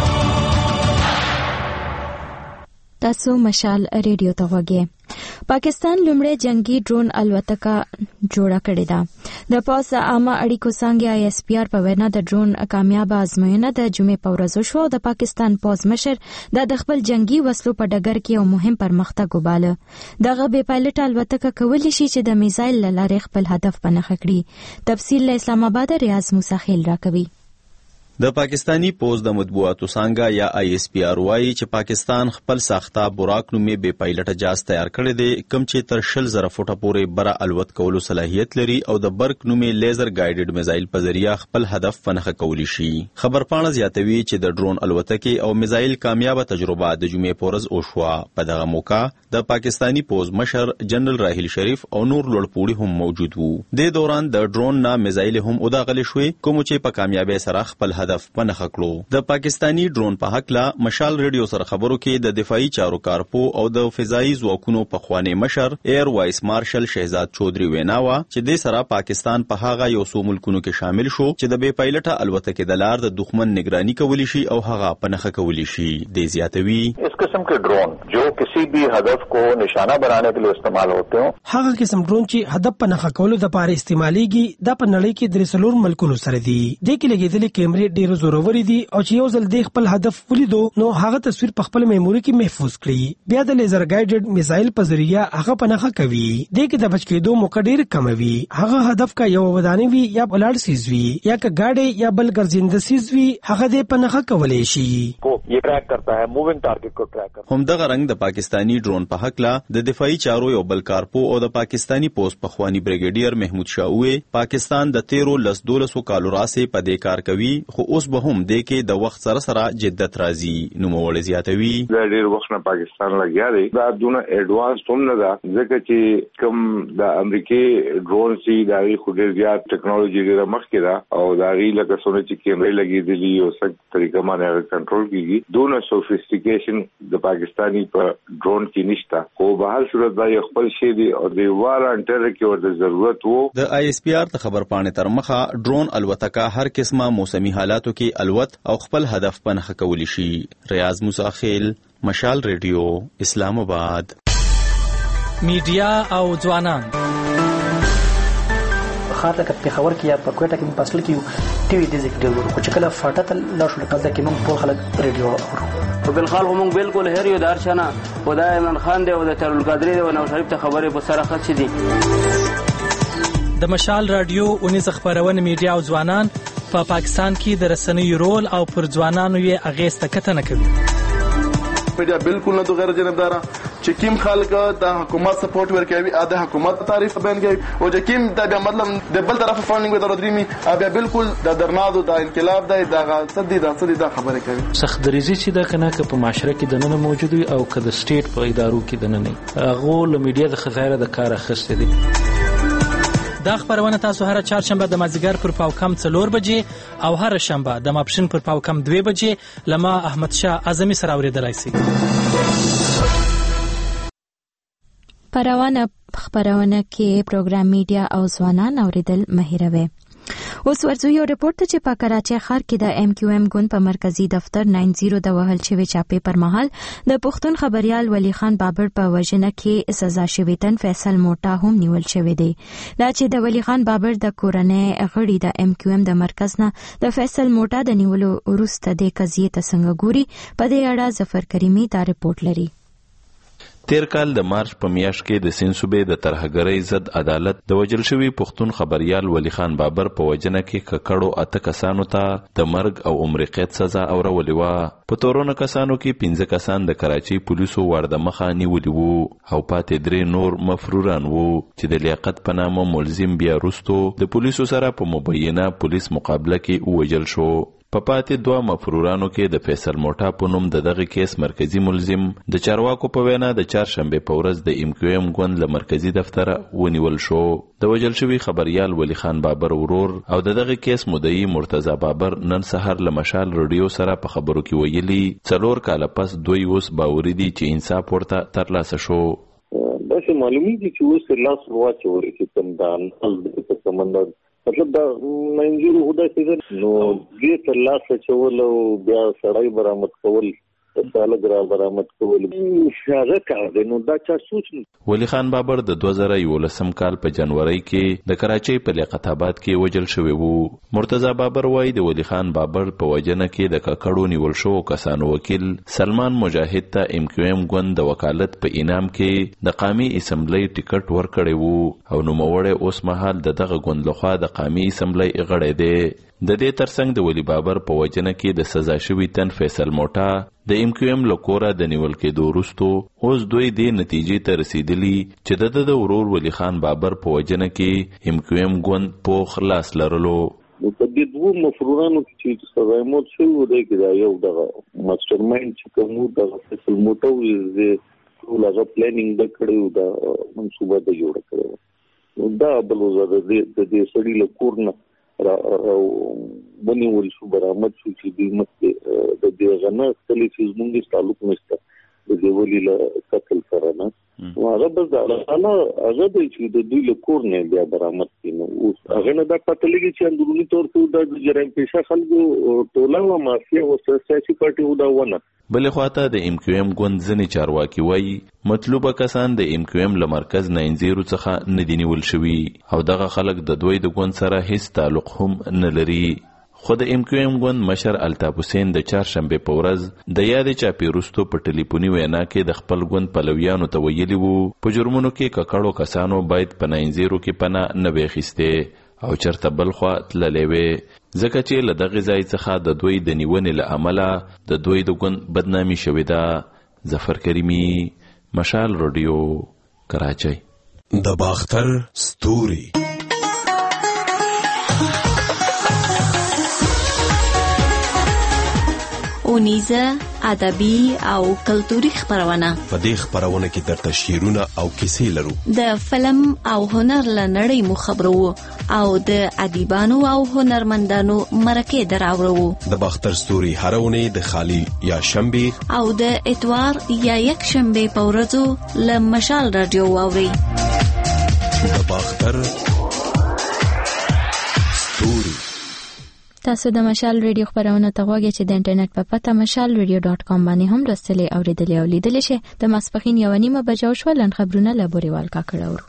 تاسو مشال ریډیو ته وګورئ. پاکستان لومړی جنگي ډرون الوتکه جوړه کړې ده. د پوځ عامه اړیکو څانګې آی اس پی آر په وینا د ډرون کامیابه ازموینه د جمعې په ورځ وشوه او د پاکستان پوځ مشر د خپل جنگي وسلو په ډګر کې یو مهم پرمختګ وباله. دغه بې پایلټ الوتکه کولی شي چې د میزایل له لارې خپل هدف په نښه کړي. تفصیل له اسلام آباد ریاض موسی خیل راکوي. د پاکستانی پوز د مطبوعاتو څنګه یا آی اس پی آر وايي چې پاکستان خپل ساخته براق نومې بې پایلټه جهاز تیار کړی دی کوم چې تر شل زره فوټه پورې بره الوت کولو صلاحیت لري او د برق نومې لیزر ګایډډ میزایل په ذریعہ خپل هدف پنهخه کولی شي. خبرپاڼه زیاتوي چې د ډرون الوتکې او میزایل کامیابه تجربه د جمعې په ورځ وشوه. په دغه موقع د پاکستانی پوز مشر جنرال راحیل شریف او نور لوړپوړي هم موجود وو. د دوران د ډرون نه میزایل هم وداغلي شوې کوم چې په کامیابی سره خپل هدف پنهخه کړو. د پاکستانی ډرون په حق لا مشال ریډیو سره خبرو کې د دفاعي چارو کارپو او د فضائي ځواکونو په خوانی مشر ایر وایس مارشل شهزاد چودري ویناوه چې د سره پاکستان په هغه یو څو ملکونو کې شامل شو چې د بې پایلټه الوتکې د لار د دښمن نگرانی کولی شي او هغه پنهخه کولی شي. د زیاتوي اس قسم کے ډرون جو کسی بھی هدف کو نشانہ بنانے کے لیے استعمال ہوتے ہیں هغه قسم ډرون چې هدف پنهخه کولو د پاره استعماليږي د په نړۍ کې درې څلور ملکونو سره دي. د کې لګیدلې کیمرې ډېر زوروري دي او چې یو ځل د خپل هدف ولیدو نو هغه تصویر په خپل میموري کې محفوظ کړي. بیا د لیزر ګایډډ میزایل په ذریعہ هغه پنهخه کوي. د کې د بچ کېدو موقع ډېر کم وي. هغه هدف کا یو ودانې وي یا بلړ سیز وي یا که گاډي یا بل ګرځنده سیز وي هغه د پنهخه کولای شي. کو یہ ټریک کرتا ہے مووینګ ټارګټ کو ټریک کرتا. هم دغه رنګ د پاکستانی ډرون په حق لا د دفاعي چارو یو بل کارپو او د پاکستانی پوسټ پخوانی بریګیډیر محمود شاوې پاکستان د تیرو لس دولسو کالو راسه په دې کار کوي خو اوس به هم د کې د وخت سره سره جدت راځي. نو مولوی زیاتوي دا ډیر وخت نه پاکستان لګیا دی، دا دونه ایڈوانس هم نه ده، ځکه چې کوم د امریکای ډرون سي دا غي خو ډیر زیات ټیکنالوژي ډیره مخکې ده او دا غي لکه څونه چې کیمرې لګېدلي او څنګه طریقه باندې کنټرول کیږي، دونه سوفیسټیکیشن د پاکستانی په ډرون کې نشته. خو به هر صورت دا یو خپل شی دی او د وارانټر کې ورته ضرورت وو. د آی اس پی آر ته خبر پاڼې تر مخه ډرون الوتکه هر قسمه موسمي حالاتو کې الوت او خپل هدف پنه کولی شي. ریاض موسی خیل، مشال ریډیو، اسلام آباد. میډیا او ځوانان خاطر کې پیښور کې یا په کوټه کې په اصل کې ټي وي د ذکر ورو خو چې کله فاټه لا شو کله کې موږ په خلک ریډیو اورو. په بل خال موږ بالکل هر یو دار شنه خدای عمران خان دی او د ترول قادری دی او نو شریف ته خبرې په سره خط دي. د مشال رادیو اونیز خبرونه میډیا او ځوانان په پا پاکستان کې د رسنیو رول او پر ځوانانو یې اغیزه کتنه کوي. میډیا بالکل نه غیر جانبدار چې کیم خلک د حکومت سپورټ ورکوي ا د حکومت تعریف بیان کوي او چې کیم د مطلب د بل طرف فاندینګ ودر درېمي بیا بالکل د درنادو د انقلاب د دغه صدې د صدې د خبره کوي. سخت دریزي چې د کنه که په معاشره کې د نن موجود وي او که د سټیټ په ادارو کې د نن نه هغه ل میډیا د خزایره د کار اخیسته دي. دا خبرونه تاسو هر چهارشنبه د مازیګر پر پاو کم څلور بجې او هر شنبه د ماپښین پر پاو کم دوه بجې لما احمد شاه اعظمي سره اوریدلای شئ. پروانه خبرونه کې پروګرام میډیا او ځوانان اوریدل مهیروي. اوس ورځو یو رپورت ته چې په کراچۍ ښار کې د ایم کیو ایم ګوند په مرکزی دفتر نهه د وهل شوی چاپې پر مهال د پښتون خبريال ولی خان بابر په وژنه کې سزا شوی تن فیصل موټا هم نیول شوی دی. دا چې د ولی خان بابر د کورنۍ غړي د ایم کیو ایم د مرکز نه د فیصل موټا د نیولو وروسته د قضیې ته څنګه ګوري، په دې اړه ظفر کریمی دا رپورت لري. تیر کال د مارچ په میاشت کې د سین صوبې د ترهګرۍ ضد عدالت د وژل شوي پښتون خبريال ولی خان بابر په وژنه کې ککړو اته کسانو ته د مرګ او عمر قید سزا اورولې وه. په تورونه کسانو کې پنځه کسان د کراچۍ پولیسو ورده مخه نیولي وو او پاتې درې نور مفروران وو چې د لیاقت په نامه ملزم بیا وروستو د پولیسو سره په مبینه پولیس مقابله کې ووژل شو. په پاتې دوه مفرورانو کې د فیصل موټا په نوم د دغه کیس مرکزی ملزم د چارواکو په وینا د چهارشنبه په ورځ د ایم کیو ایم ګوند له مرکزی دفتر ونیول شو. د وژل شوي خبريال ولی خان بابر ورور او د دغه کیس مدعي مرتضی بابر نن سحر له مشال رادیو سره په خبرو کې ویلي څلور کاله پس دوی اوس باوري دي چې انصاف ورته ترلاسه شو. بس معلومی دي چې اوس لاس واچوي چې څنګه د په سمندر مطلب دا منځورو هدا چې نو دې تر لاسه چول او بیا سړی برامت کول سالګ را برامت کول هغه کار دی. نو دا چا سوچ ولی خان بابر د دوه زره یولسم کال په جنوري کې د کراچۍ په لیاقت آباد کې وژل شوی وو. مرتضی بابر وایي د ولی خان بابر په وژنه کې د ککړو نیول شو کسانو وکیل سلمان مجاهد ته ایم کیو ایم ګوند د وکالت په انعام کې د قومي اسمبلی ټیکټ ورکړی وو او نوموړی اوس مهال د دغه ګوند لخوا د قومي اسمبلی غړی دی. د دې ترڅنګ د ولی بابر په وژنه کې د سزا شوي تن فیصل موټا د ایم کیو ایم لکوره د نیول کېدو وروسته اوس دوی دې نتیجې ته رسیدلی چې د د ورور ولی خان بابر په وژنه کې ایم کیو ایم ګوند په خلاص لرلو. په دې دوه مفرورانو چې سزا موت شوی و دی کې دا یو دغه ماستر مایند چې کوم د فیصل موټا وي ټول هغه پلانینګ د کړیو دا منصوبه د جوړ کړو. دا بل وزه د دې سړي له کورنه او بنی ول شو برامت شو چې د مت د دې غنه کلی چې زموږ تعلق نشته د دې ولی له قتل سره نه هغه بس دا انا هغه د چې د دوی له کور نه بیا برامت کینو او هغه نه دا پته لګي چې اندرونی تور ته د جرم پیشه خلکو ټوله او مافیا او سیاسي پارټي ودا ونه. بلې خواته د ایم کیو ایم ګوند ځینې چارواکي وایي مطلوبه کسان د ایم کیو ایم له مرکز نه انځیرو څخه نه دي نیول شوي او دغه خلک د دوی د ګوند سره هیڅ تعلق هم نه لري. خو د ایم کیو ایم ګوند مشر الطاف حسین د چهارشنبه په ورځ د یادې چاپې وروسته په ټلیفوني وینا کې د خپل ګوند پلویانو ته ویلي وو په جرمونو کې ککړو کسانو باید په ناینځیرو کې پناه نه وي اخیستې او چرته بل خوا تللی وي ځکه چې له دغې ځای څخه د دوی د نیونې له امله د دوی د ګوند بدنامي شوې ده. ظفر کریمی، مشال رادیو، کراچۍ. د باختر ستوري اونیزه، ادبي او کلتوري خبرونه. په دې خبرونه کې درته شعرونه او کیسې لرو. د فلم او هنر لنړۍ مو خبرو او د ادیبانو او هنرمندانو مرکه دراوړو. د باختر ستوري هرونه د خالی یا شنبه او د اتوار یا یک شنبه په ورځو له مشال رادیو واوري. د باختر ستوري. تاسو د مشال ریډیو خبرونه ته غواړئ چې د انټرنیټ په پته مشال ریډیو ډاټ کام باندې هم لوستلی او اوریدلی او لیدلی شئ. د ماسپښین یوه نیمه بجه شوه. لنډ خبرونه له بوریوال کاکړ اورو.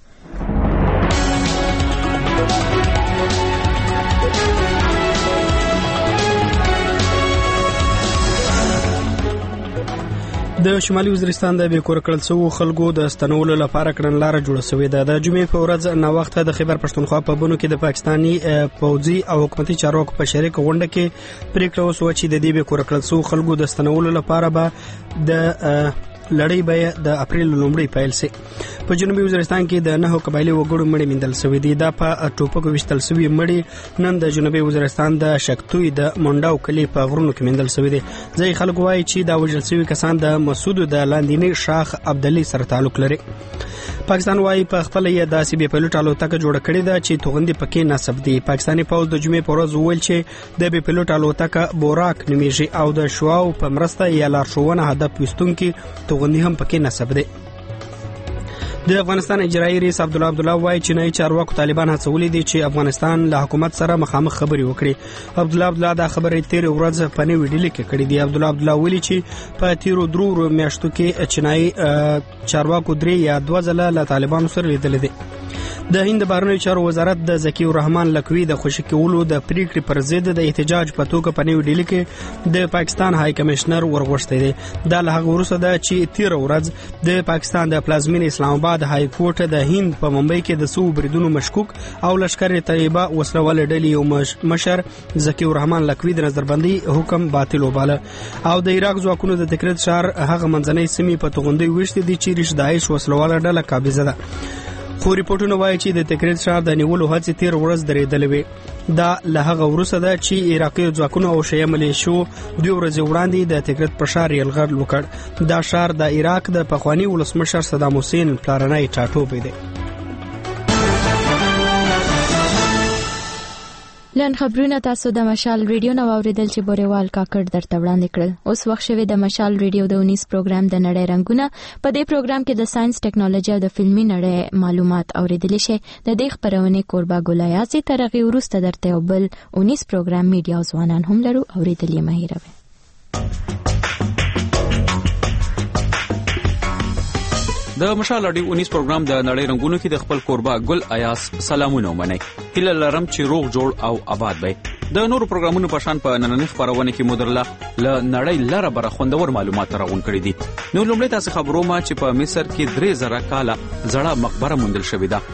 د شمالي وزیرستان د بیکور کړل شوو خلکو د ستنولو لپاره کړنلاره جوړه شوې ده. د جمعې په ورځ نو وخت د خیبر پښتونخوا په بونو کې د پاکستاني پوځي او حکومتي چارواکو په شریک غونډه کې پریکړه وشوه چې د دې بیکور کړل شوو خلکو د ستنولو لپاره به د لړۍ به د اپریل لومړی پیل شي. په جنوبي وزیرستان کې د نهو قبایلی وګړو مړي میندل شوې دي. دا په ټوپکو وشتل شوی مړي نن د جنوبي وزیرستان د شکتوی د منډاو کلی په غرونو کې میندل شوی دي. ځای خلک وایي چې دا وژل شوی کسان د مسعود د لاندینی شاخ عبدالي سره تعلق لري. پاکستان وايي په خپل یې داسې بي پایلوټ الوتکه جوړه کړې ده چې توغندي پکې نسب دي. پاکستاني پوځ د جمعې په ورځ وویل چې د بي پایلوټ الوتکه بوراک نومیږي او د شواو په مرسته یا لارښوونه هدف وستونکي توغندي هم پکې نسب دي. د افغانستان اجرایي رئیس عبدالله عبدالله وايي چې نه چارواکو طالبان هڅولي دي چې افغانستان له حکومت سره مخامخ خبري وکړي. عبدالله عبدالله دا خبرې تیر ورځ په نوې ډیلي کې کړې دي. عبدالله عبدالله ویلي چې په تیرو درو میاشتو کې چینایي چارواکو درې یا دوه ځله له طالبانو سره لیدل دي. د هند بهرنیو چارو وزارت د ذکی الرحمن لکوي د خوشی کولو د پریکړې پر ضد د احتجاج په توګه په نیو ډیلي کې د پاکستان های کمشنر ورغوښتي دي. دا له هغه وروسته ده چې تیر ورځ د پاکستان د پلازمین اسلام آباد های کورټ د هند په ممبئی کې د سو بریدونو مشکوک او لشکر طیبه وسلوال ډلې یو مشر ذکی الرحمن لکوي د نظربندي حکم باطل وباله او د عراق ځواکونو د تکرید شهر هغه منځنۍ سیمې په توغندي وشتي دي چې ریش داعش وسلوال ډله قابضه ده. خو ریپورتونه وایي چې د تکرید شهر د نیولو هڅې تیر ورځ درېدلې وې. دا له هغه وروسته ده چې عراقي ځواکونو او شیعه ملیشو دوه ورځې وړاندې د تکرید په شهر یلغار وکړ. دا شهر د عراق د پخواني ولسمشر صدام حسین پلارنی ټاټوبی دی. لن خبرونه تاسو د مشال ریډیو نو اوریدل چې بوریوال کاکړ درته وړاندې کړل. اوس وخت شوی د مشال ریډیو د اونیس پروګرام د نړۍ رنگونه. په دې پروګرام کې د ساينس ټیکنالوژي او د فلمي نړۍ معلومات اوریدل شي. د دې خبرونه کوربه ګولایاسي ترغي ورسته درته یو بل اونیس پروګرام میډیا ځوانان هم لرو اوریدل یې مهیروي. د مشال اډي اونیس پروګرام د نړۍ رنگونو کې د خپل کوربه ګل ایاس سلامونه ومنئ. هیله لرم چې روغ جوړ او آباد وي. د نورو پروګرامونو په شان په نننۍ خبرونه کې مدرله ل نړۍ لره بر خوندور معلومات راغون کړي دي. نو لومړی تاسو خبرو ما چې په مصر کې درې زره کاله زړه مقبره موندل شوې ده.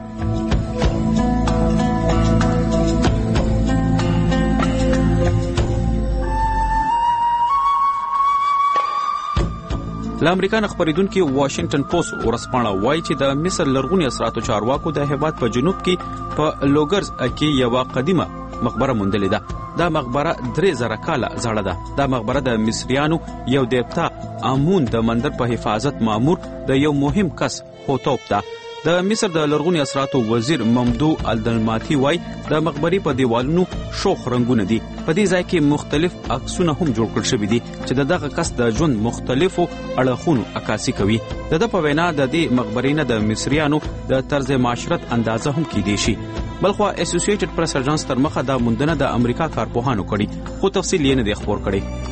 ل امریکا خبریدونکو واشنگټن پوسټ ورسپانه وایي چې د مصر لرغونی اثراتو چارواکو د هیواد په جنوب کې په لوګرز کې یو قدیمه مقبره موندلې ده. دا مقبره درې زره کاله زړه ده. دا مقبره د مصریانو یو دیوتا امون د مندر په حفاظت مامور د یو مهم کس هوتوپ ده. د مصر د لرغونی اثراتو وزیر ممدو الدلماتی وای د مقبرې په دیوالونو شوخ رنگونه دي. په دې ځای کې مختلف عکسونه هم جوړ کړل شوي دي چې دغه کس د ژوند مختلفو اړخونو عکاسي کوي. د د په وینا د دې مقبرې نه د مصریانو د طرز معاشرت اندازه هم کیدی شي. بلخو اسوسییټډ پریس اژانس تر مخه د موندنه د امریکا کارپوهانو کړي خو تفصیل یې نه دی خبر کړي.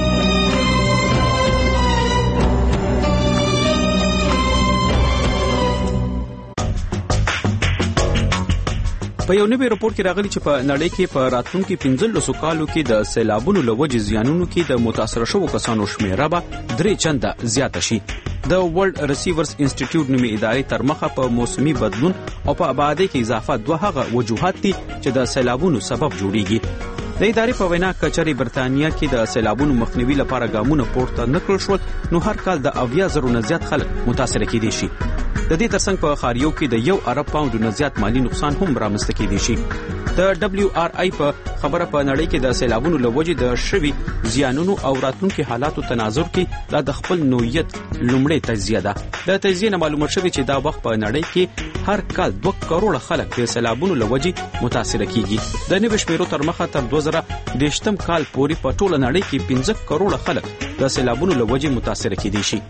په یو نوی راپور کې راغلی چې په نړۍ کې په راتلونکي پنځلسو کالو کې د سیلابونو له وجې زیانونو کې د متاثر شوو کسانو شمیره به درې چنده زیاته شي. د ورلد ریسیورز انسټیټیوټ نومي ادارې تر مخه په موسمي بدلون او په آبادی کې اضافه دوه هغه وجوهات دي چې د سیلابونو سبب جوړیږي. د ادارې په وینا کچري برتانیا کې د سیلابونو مخنیوي لپاره ګامونه پورته نکړل شول نو هر کال د اویا زرو نه زیات خلک متاثر کېدي شي. د دې ترڅنګ په خاریو کې د یو ارب پاوند نه زیات مالی نقصان هم رامنځته کېدی شي. د دبليو آر آی په خبره په نړۍ کې د سیلابونو لوجې د شوي زیانونو او راتلونکو حالاتو تناظر کې د خپل نوعیت لومړی تجزیه ده. د تجزیه نه معلومه شوی چې دا وخت په نړۍ کې هر کال دوه کروڑه خلک د سیلابونو لوجې متاثر کیږي. د نوي شمیرو تر مخه تر دوه زره دشتم کال پورې په ټوله نړۍ کې پنځه کروڑه خلک د سیلابونو لوجې متاثر کیدي شي.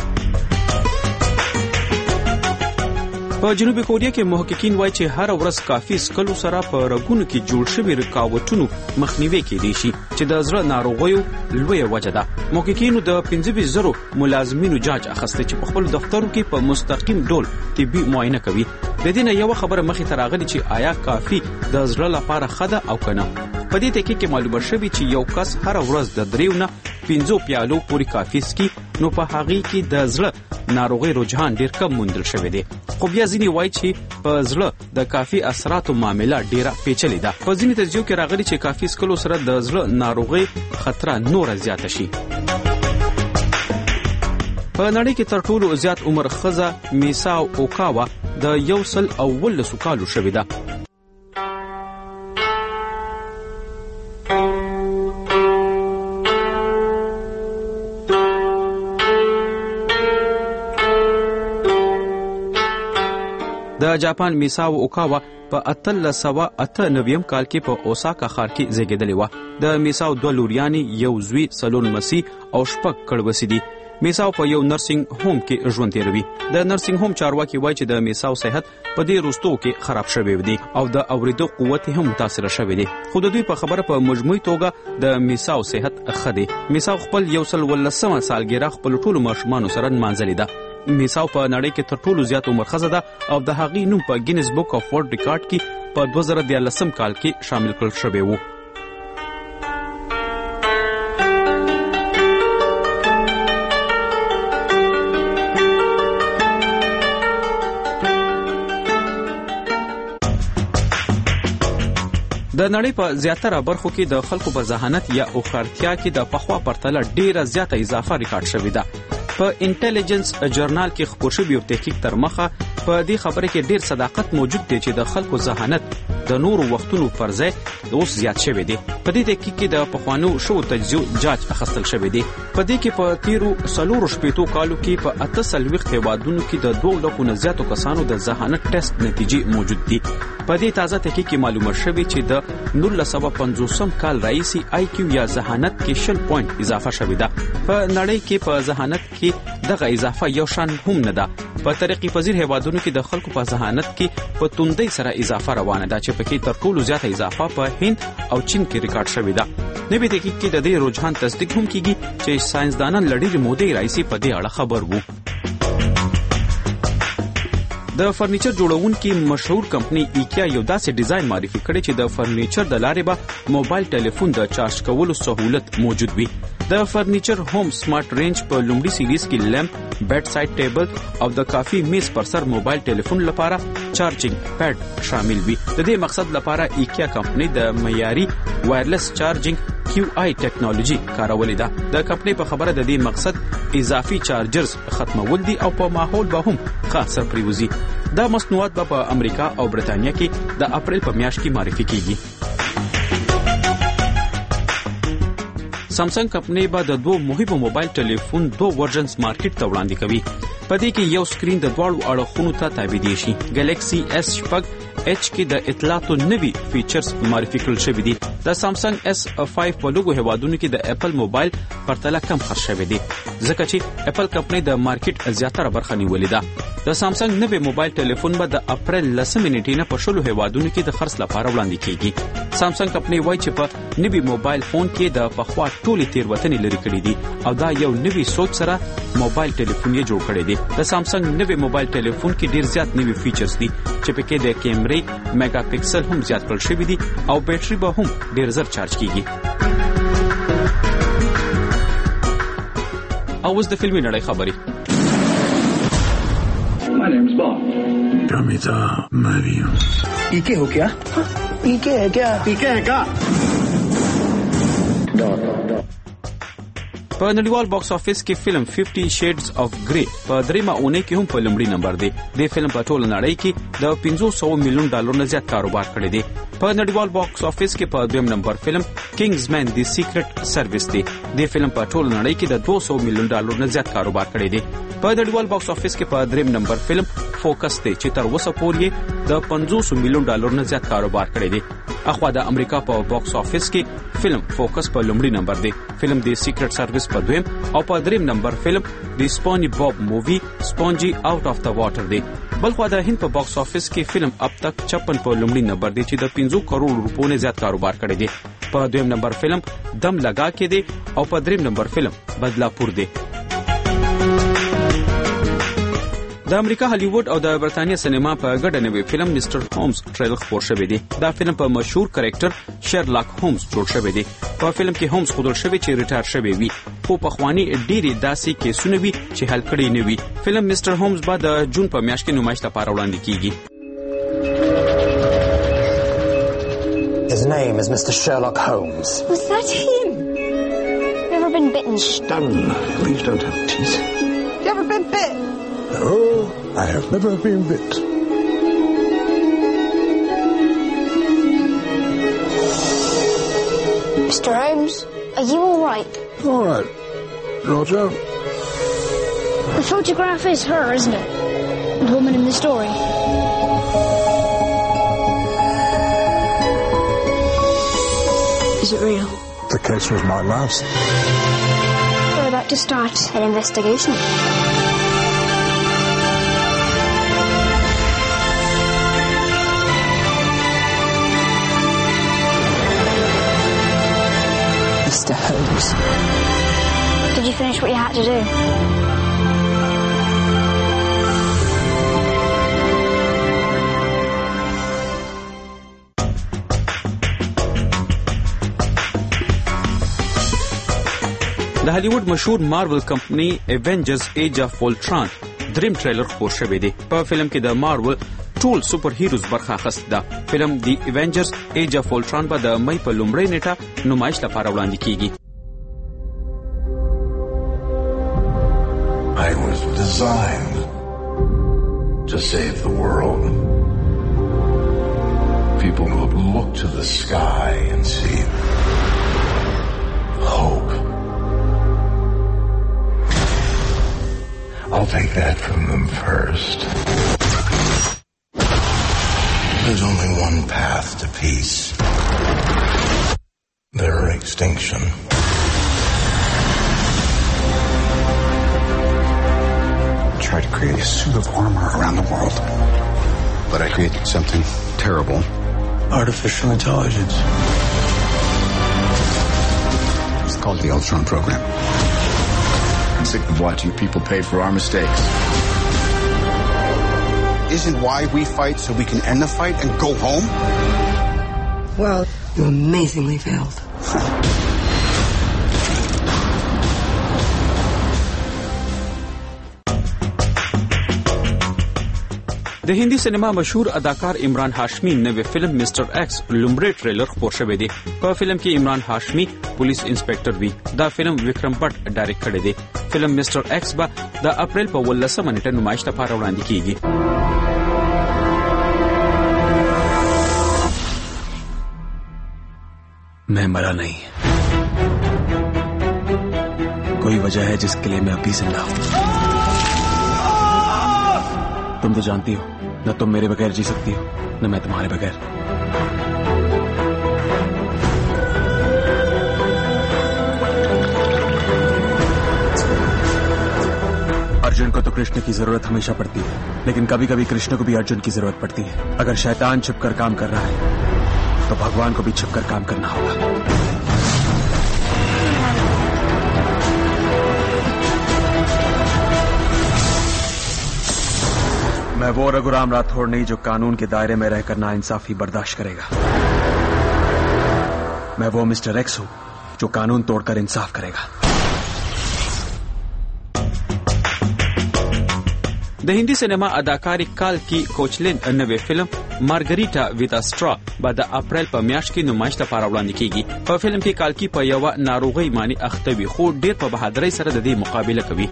په جنوبي کوریا کې محققین وایي چې هر ورځ کافي سکلو سره په رګونو کې جوړ شوی رکاوټونو مخنیوي کېدی شي چې د زړه ناروغیو لوی وجه ده. محققینو د پنځه زره ملازمینو جاج اخیسته چې په خپل دفترو کې په مستقیم ډول طبي معاینه کوي. د دې نه یو خبره مخې ته راغلي چې آیا کافي د زړه لپاره خده او کنه. په دې تحقیق کې معلومه شوی چې یو کس هر ورځ د دریو نه پنځو پیالو پورې کافي سکي نو په هغه کې د زړه ناروغي رجحان ډیر کم موندل شوی دی. خو بیا ځینې وایي چې په زړه د کافي اثراتو معامله ډیره پیچلې ده. په ځینې تجزیو کې راغلي چې کافي سکلو سره د زړه ناروغي خطر نور زیات شي. په نړۍ کې تر ټولو زیات عمر خزه میساو اوکاوا د یو سل او ولسو کالو شوی ده. د جاپان میساو اوکاوا په اتلس سوه اته نویم کال کې په اوساکا ښار کې زیږیدلی و. د میساو دوه لوریانې، یو زوی، څلور لمسي او شپږ کړوسي دي. میساو په یو نرسنګ هوم کې ژوند تیروي. د نرسنګ هوم چارواکي وایي چې د میساو صحت په دې وروستو کې خراب شوی دی او د اوریدو قوت هم متاثر شوی دی. خو د دوی په خبره په مجموعي توګه د میساو صحت ښه دی. میساو خپل یو سل ولسمه سالګرا خپل ټولو ماشومانو سره نمانځلې ده. میساو په نړۍ کې تر ټولو زیات عمر خزه ده او د هغې نوم په ګینز بک اف ورلد ریکارډ کې په دوه زره دیارلسم کال کې شامل کړل شوی و. د نړۍ په زیاتره برخو کې د خلکو په ذهانت یا اوخارتیا کې د پخوا پرتله ډیره زیاته اضافه ریکارډ شوې ده. په انټيليجنس جرنال کې خپور شوی یو تحقیق تر مخه په دې خبره کې ډیر صداقت موجود دی چې د خلکو ذهانت د نورو وختونو پر ځای اوس زیات شوی دی. په دې تحقیق کې د پخوانو شو تجزیو جاج اخیستل شوی دی. په دې کې په تیرو څلورو شپېتو کالو کې په اته څلوېښت هیوادونو کې د دوه لکو نه زیاتو کسانو د ذهانت ټیسټ نتیجې موجود دي. په دې تازه تحقیق کې معلومه شوې چې د نولس سوه پنځوسم کال راهیسې آی کیو یا ذهانت کې شل پوینټ اضافه شوې ده. په نړۍ کې په ذهانت کې دغه اضافه یو شان هم نه ده. په ترقی پذیر هیوادونو کې د خلکو په ذهانت کې په توندۍ سره اضافه روانه ده چې پکې تر ټولو زیاته اضافه په هند او چین کې ریکارډ شوې ده. نوې تحقیق کې د دې رجحان تصدیق هم کیږي چې ساينسدانان لړۍ مودې راځي په دې اړه خبر وو. د فرنیچر جوړونکي مشهور کمپنی ایکیا یو داسې ډیزاین معرفي کړی چې د فرنیچر د لارې به موبایل ټلیفون د چارج کولو سہولت موجود وي. د فرنیچر هوم سمارټ رینج په لومړي سیریز کې لیمپ، بیډ سایډ ټیبل او د کافي میز پر سر موبایل ټلیفون لپاره چارجینګ پیډ شامل وي. د دې مقصد لپاره ایکیا کمپنی د معیاري وایرلس چارجینګ کیو آی ټیکنالوژي کارولې ده. د کمپنی په خبره د دې مقصد اضافي چارجرز ختمول دي او په ماحول به هم ښه اثر پرېوځي. دا مصنوعات به په امریکا او برتانیا کې د اپریل په میاشت کې معرفي کیږي. سامسنګ کمپنی به د دوه مهمو موبایل ټلیفون دوه ورژنز مارکیټ ته وړاندې کوي. په دې کې یو سکرین د دواړو اړخونو ته تابع دی شي. ګلیکسي اس شپږ اچ کې د اطلاعاتو نوي فیچرز معرفي کړل شوی دي. د سامسنګ اس پنځه په لوګو هیوادونو کې د اپل موبایل پرتله کم خرڅ شوی دی ځکه چې اپل کمپنی د مارکیټ زیاتره برخه نیولې ده. د سامسنګ نوي موبایل ټلیفون به د اپریل لسمې نیټې نه په شلو هیوادونو کې د خرڅ لپاره وړاندې کیږي. سامسنګ کمپنی وایي چې په نوي موبایل فون کې د پخوا ټولې تیروتنې لرې کړې دي او دا یو نوي سوچ سره موبایل ټلیفون یې جوړ کړی دی. د سامسنګ نوي موبایل ټلیفون کې ډیر زیات نوي فیچرز دي چې پکې د کیمرې میگا پکسل هم زیات کړل شوی دي او بیټري به هم ډیر زر چارج کیږي. او اوس د فلمي نړۍ خبري. My name's Bond. Ramita Mario. ¿Y qué हो क्या? ¿Y qué है क्या? ¿Y qué है क्या? په نړیوال باکس افیس کې فلم ففटी شیډز اف ګری په دریمه اونۍ کې هم په لومړي نمبر دی. د فلم په ټوله نړۍ کې د پنځه سوه میلیون ډالر نه زیات کاروبار کړی دی. په نړیوال باکس افیس کې په دویم نمبر فلم کینګز مین دی سیکرټ سرویس دی. د فلم په ټوله نړۍ کې د دوه سوه میلیون ډالر نه زیات کاروبار کړی دی. په نړیوال باکس افیس کې په دریم نمبر فلم فوکس دی چې تر اوسه پورې د پنځوس میلیون ډالر نه زیات کاروبار کړی دی. اخوا د امریکا په باکس افیس کې فلم فوکس په لومړي نمبر دی. فلم دی سیکرټ سرویس په دویم او په دریم نمبر فلم دی سپونی باب مووی سپونجی آؤٹ اف د واټر دی. بلخوا د هند په باکس افیس کې فلم اب تک پچپن په لومړي نمبر دی چې د پنځه کروڑ روپو نه زیات کاروبار کړی دی. په دویم نمبر فلم دم لگا کې دی او په دریم نمبر فلم بدلاپور دی. د امریکا هالیوډ او د برتانیا سینما په ګډه نوې فلم مستر هومز ټریلر خپور شوی دی. دا فلم په مشهور کریکټر شرلاک هومز جوړ شوی دی. په فلم کې هومز خودل شوی چې ریټایر شوی وي خو په خواني ډيري داسې کیسونه وي چې حل کړي نه وي. فلم مستر هومز بعد د جون په میاشت کې نمایش لپاره وړاندې کیږي. His name is Mister Sherlock Holmes. Was that him? Never been bitten. Stung. Leaves don't have teeth. You ever been bit? No, I have never been bit. Mister Holmes, are you all right? All right. Roger. The photograph is her, isn't it? The woman in the story. Is it real? The case was my last. We're about to start an investigation. Mister Holmes. Did you finish what you had to do? د هالیوډ مشهور مارول کمپنی ایونجرز ایج اف اولټران دریم ټریلر خپور شوی دی. په فلم کې د مارول ټول سپر هیروز برخه اخیسته ده. فلم دی ایونجرز ایج اف اولټران به د مئی په لومړۍ نیټه نمایش لپاره وړاندې کیږي. I was designed to save the world. People will look to the sky and see hope. I'll take that from them first. There's only one path to peace. Their extinction. I tried to create a suit of armor around the world, but I created something terrible. Artificial intelligence. It's called the Ultron program. I'm sick of watching people pay for our mistakes. Isn't why we fight so we can end the fight and go home? Well, you amazingly failed. د هندي سینما مشهور اداکار عمران هاشمی نوې فلم مستر ایکس لومړی ټریلر خپور شوی دی. په فلم کې عمران هاشمی پولیس انسپکټر وي. دا فلم وکرم بټ ډایرکټ کړی دی. فلم مستر ایکس به د اپریل په ولسمه نیټه نمایش لپاره وړاندې کیږي. मैं मरा नहीं. कोई वजह है जिसके लिए मैं अभी जिंदा हूं. तुम तो जानती हो न तुम मेरे बगैर जी सकती हो न मैं तुम्हारे बगैर. अर्जुन को तो कृष्ण की जरूरत हमेशा पड़ती है, लेकिन कभी कभी कृष्ण को भी अर्जुन की जरूरत पड़ती है. अगर शैतान छिपकर काम कर रहा है तो भगवान को भी छिपकर काम करना होगा. मैं वो रघुराम राठौड़ नहीं जो कानून के दायरे में रहकर नाइंसाफी बर्दाश्त करेगा. मैं वो मिस्टर एक्स हूं जो कानून तोड़कर इंसाफ करेगा. د هندي سینما اداکاری کال کی کوچلین نوې فلم مارګریټا ویتاسټرا به د اپریل په میاشت کې نمایش لپاره وړاندې کیږي. په فلم کې کالکی په یو ناروغي مانی اخته وي خو ډیر په بهادرۍ سره د دې مقابله کوي.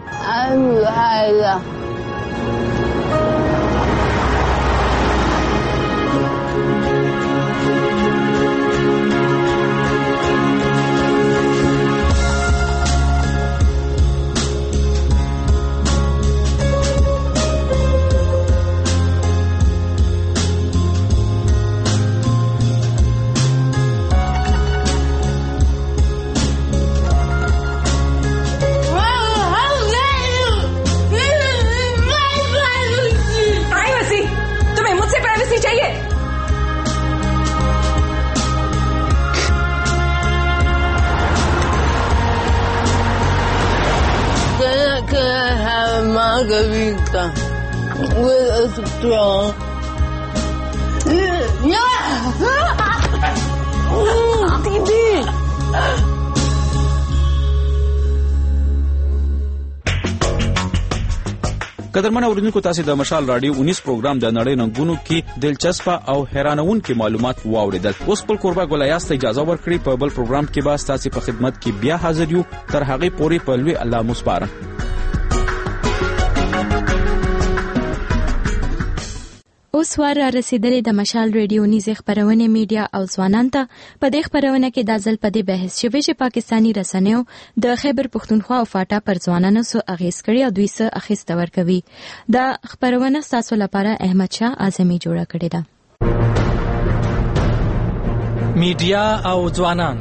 Margarita with a straw. قدرمن اوریدونکو تاسو د مشال رادیو انیس پروګرام د نړۍ رنګونو کې دلچسپه او حیرانونکي معلومات واوریدل. اوس په کوربه ګولیاست اجازه ورکړي په بل پروګرام کې به تاسو په خدمت کې بیا حاضر یو. تر هغه پورې په لوی الله مسپارم. اوس وار رسیدلې د مشال ریډیو نیز خبرونه میډیا او ځوانان ته په دې خبرونه کې د ځل په دې بحث شوی چې پاکستانی رسنیو د خیبر پختونخوا او فاټا پر ځوانانو سو اغیز کړی او دوی سه اخیست ورکوي. دا خبرونه تاسو لپاره احمد شاه اعظمي جوړه کړې ده. میډیا او ځوانان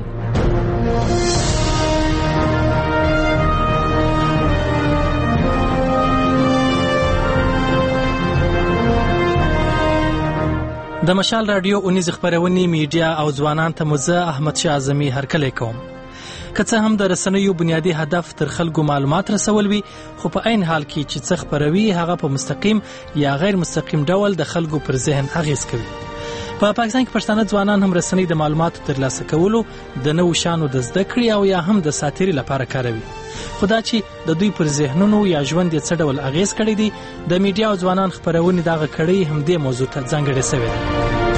د مشال رادیو اونیز خبرونه میډیا او ځوانان ته مزه احمد شاه اعظمي هرکلی کوم. که څه هم د رسنیو بنیادی هدف تر خلکو معلومات رسول وي خو په عین حال کې چې څه خبروي هغه په مستقیم یا غیر مستقیم ډول د خلکو پر ذهن اغیز کوي. په پا پاکستان کې پښتانه ځوانان هم رسنۍ د معلوماتو ترلاسه کولو د نوو شانو د زده کړې او یا هم د ساتیري لپاره کاروي. خدا چې د دوی پر ذهنونو یا ژوند یې څه ډول اغیز کړی دی د میډیا او ځوانان خبرونه دغه کړی هم دې موضوع ته ځانګړې شوی دی.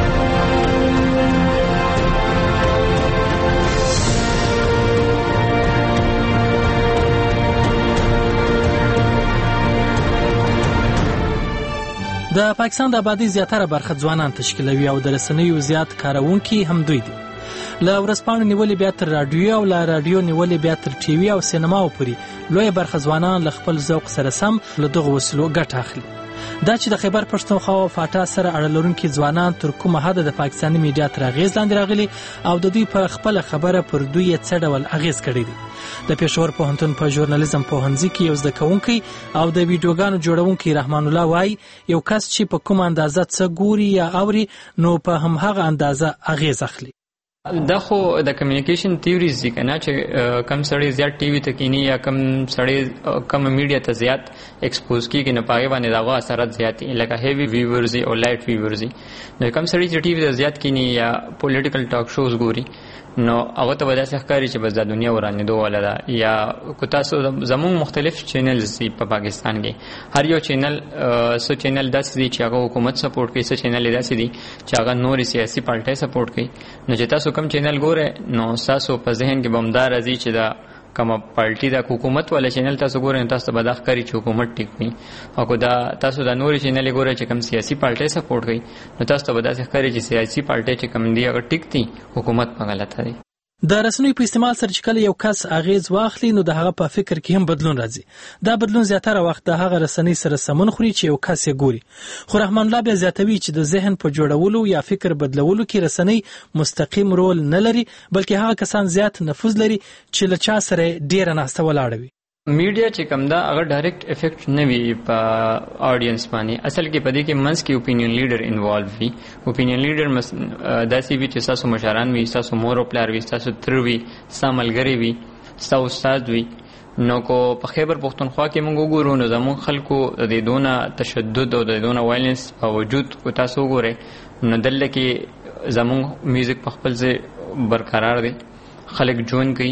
د پاکستان د آبادی زیاتره برخه ځوانان تشکیلوي او د رسنیو زیات کارونکي هم دوی دي. له ورځپاڼو نیولې بیا تر رادیو او له رادیو نیولې بیا تر ټي وي او سینماو پورې لویه برخه ځوانان له خپل ذوق سره سم له دغه وسلو ګټه اخلي. دا چې د خیبر پښتونخوا او فاټا سره اړه لرونکي ځوانان تر کومه حده د پاکستاني میډیا تر اغیز لاندې راغلي او د دوی په خپل خبره پر دوی څه ډول اغیز کړی دی. د پېښور پوهنتون په ژورنالیزم پوهنځي کې یو زده کوونکی او د ویډیوګانو جوړونکی رحمان الله وای یو کس چې په کوم اندازه څه ګوري یا اوري نو په همغه اندازه اغیز اخلي. دا خو د کمیونیکیشن تیوریز دي کنه چې کم سړی زیات ټي وي ته کینی یا کم سړی کم میډیا ته زیات ایکسپوز کیږي نه پاره باندې داغه اثرات زیات لکه هیوی ویورز او لایټ ویورز نو کم سړی چې ټي وي ته زیات کینی یا پولیټیکل ټاک شوز ګوري نو هغه ته ودا څه ښکاري چې بس د دنیا ورانه دوه ولا یا کو تاسو زمون مختلف چینلز دي په پاکستان کې هر یو چینل سو چینل داسې دي چې هغه حکومت سپورټ کوي سو چینل داسې دي چې هغه نور سیاسي پارټي سپورټ کوي. نو چې تاسو کوم چینل ګوره نو تاسو په ذهن کې بمدار راځي چې دا کوم پارټي د حکومت ولا چینل تاسو ګورئ تاسو به د ښکاری چې حکومت ټیک وي او کو دا تاسو د نور چینل ګورئ چې کوم سیاسي پارټي سپورټ کوي نو تاسو به د ښکاری چې سیاسي پارټي چې کوم دی هغه ټیک دي حکومت په غلطه دی. د رسنیو په استعمال سره چې کله یو کس اغیز واخلي نو د هغه په فکر کې هم بدلون راځي. دا بدلون زیاتره وخت د هغه رسنۍ سره سمون خوري چې یو کس یې ګوري. خو رحمان الله بیا زیاتوي چې د ذهن په جوړولو یا فکر بدلولو کې رسنۍ مستقیم رول نه لري بلکې هغه کسان زیات نفوذ لري چې له چا سره ډیر ناسته ولاړ وي. میډیا چې کوم دا هغه ډایرکټ افیکټ نه وي په اډینس باندې اصل کې پدې کې منس کې اوپینین لیډر انوالو وي. اوپینین لیډر داسې وي چې تاسو مشران وي تاسو مور او پلار وي تاسو تر وي ساملګری وي تاسو استاد وي. نو کو په خیبر پختونخوا کې موږ وګورو نو زموږ خلکو د دونه تشدد او د دونه وایلنس په وجود کو تاسو وګورئ نو دلته کې زموږ میوزیک په خپل ځای برقرار دی خلک جون کوي.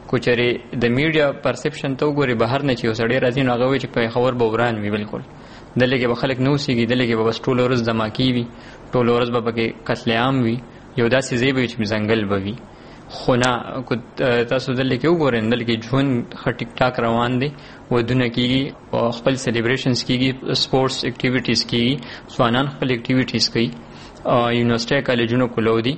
کوچري د میډیا پرسپشن ته وګوري بهر نه چې وسړی راځي نو هغه وي چې په خبر بوران وي بالکل دلته کې به خلک نو سیږي، دلته کې به بس ټول ورځ دماکي وي، ټول ورځ به پکې قتل عام وي، یو داسې ځای به وي چې ځنګل به وي. خو نه تاسو دلته کې وګورئ، دلته کې ژوند ښه ټیک ټاک روان دی، ودونه کېږي، خپل سیلیبریشنز کېږي، سپورټس اکټیویټیز کېږي، ځوانان خپل اکټیویټیز کوي، یونیورسټۍ کالجونو کولو دي.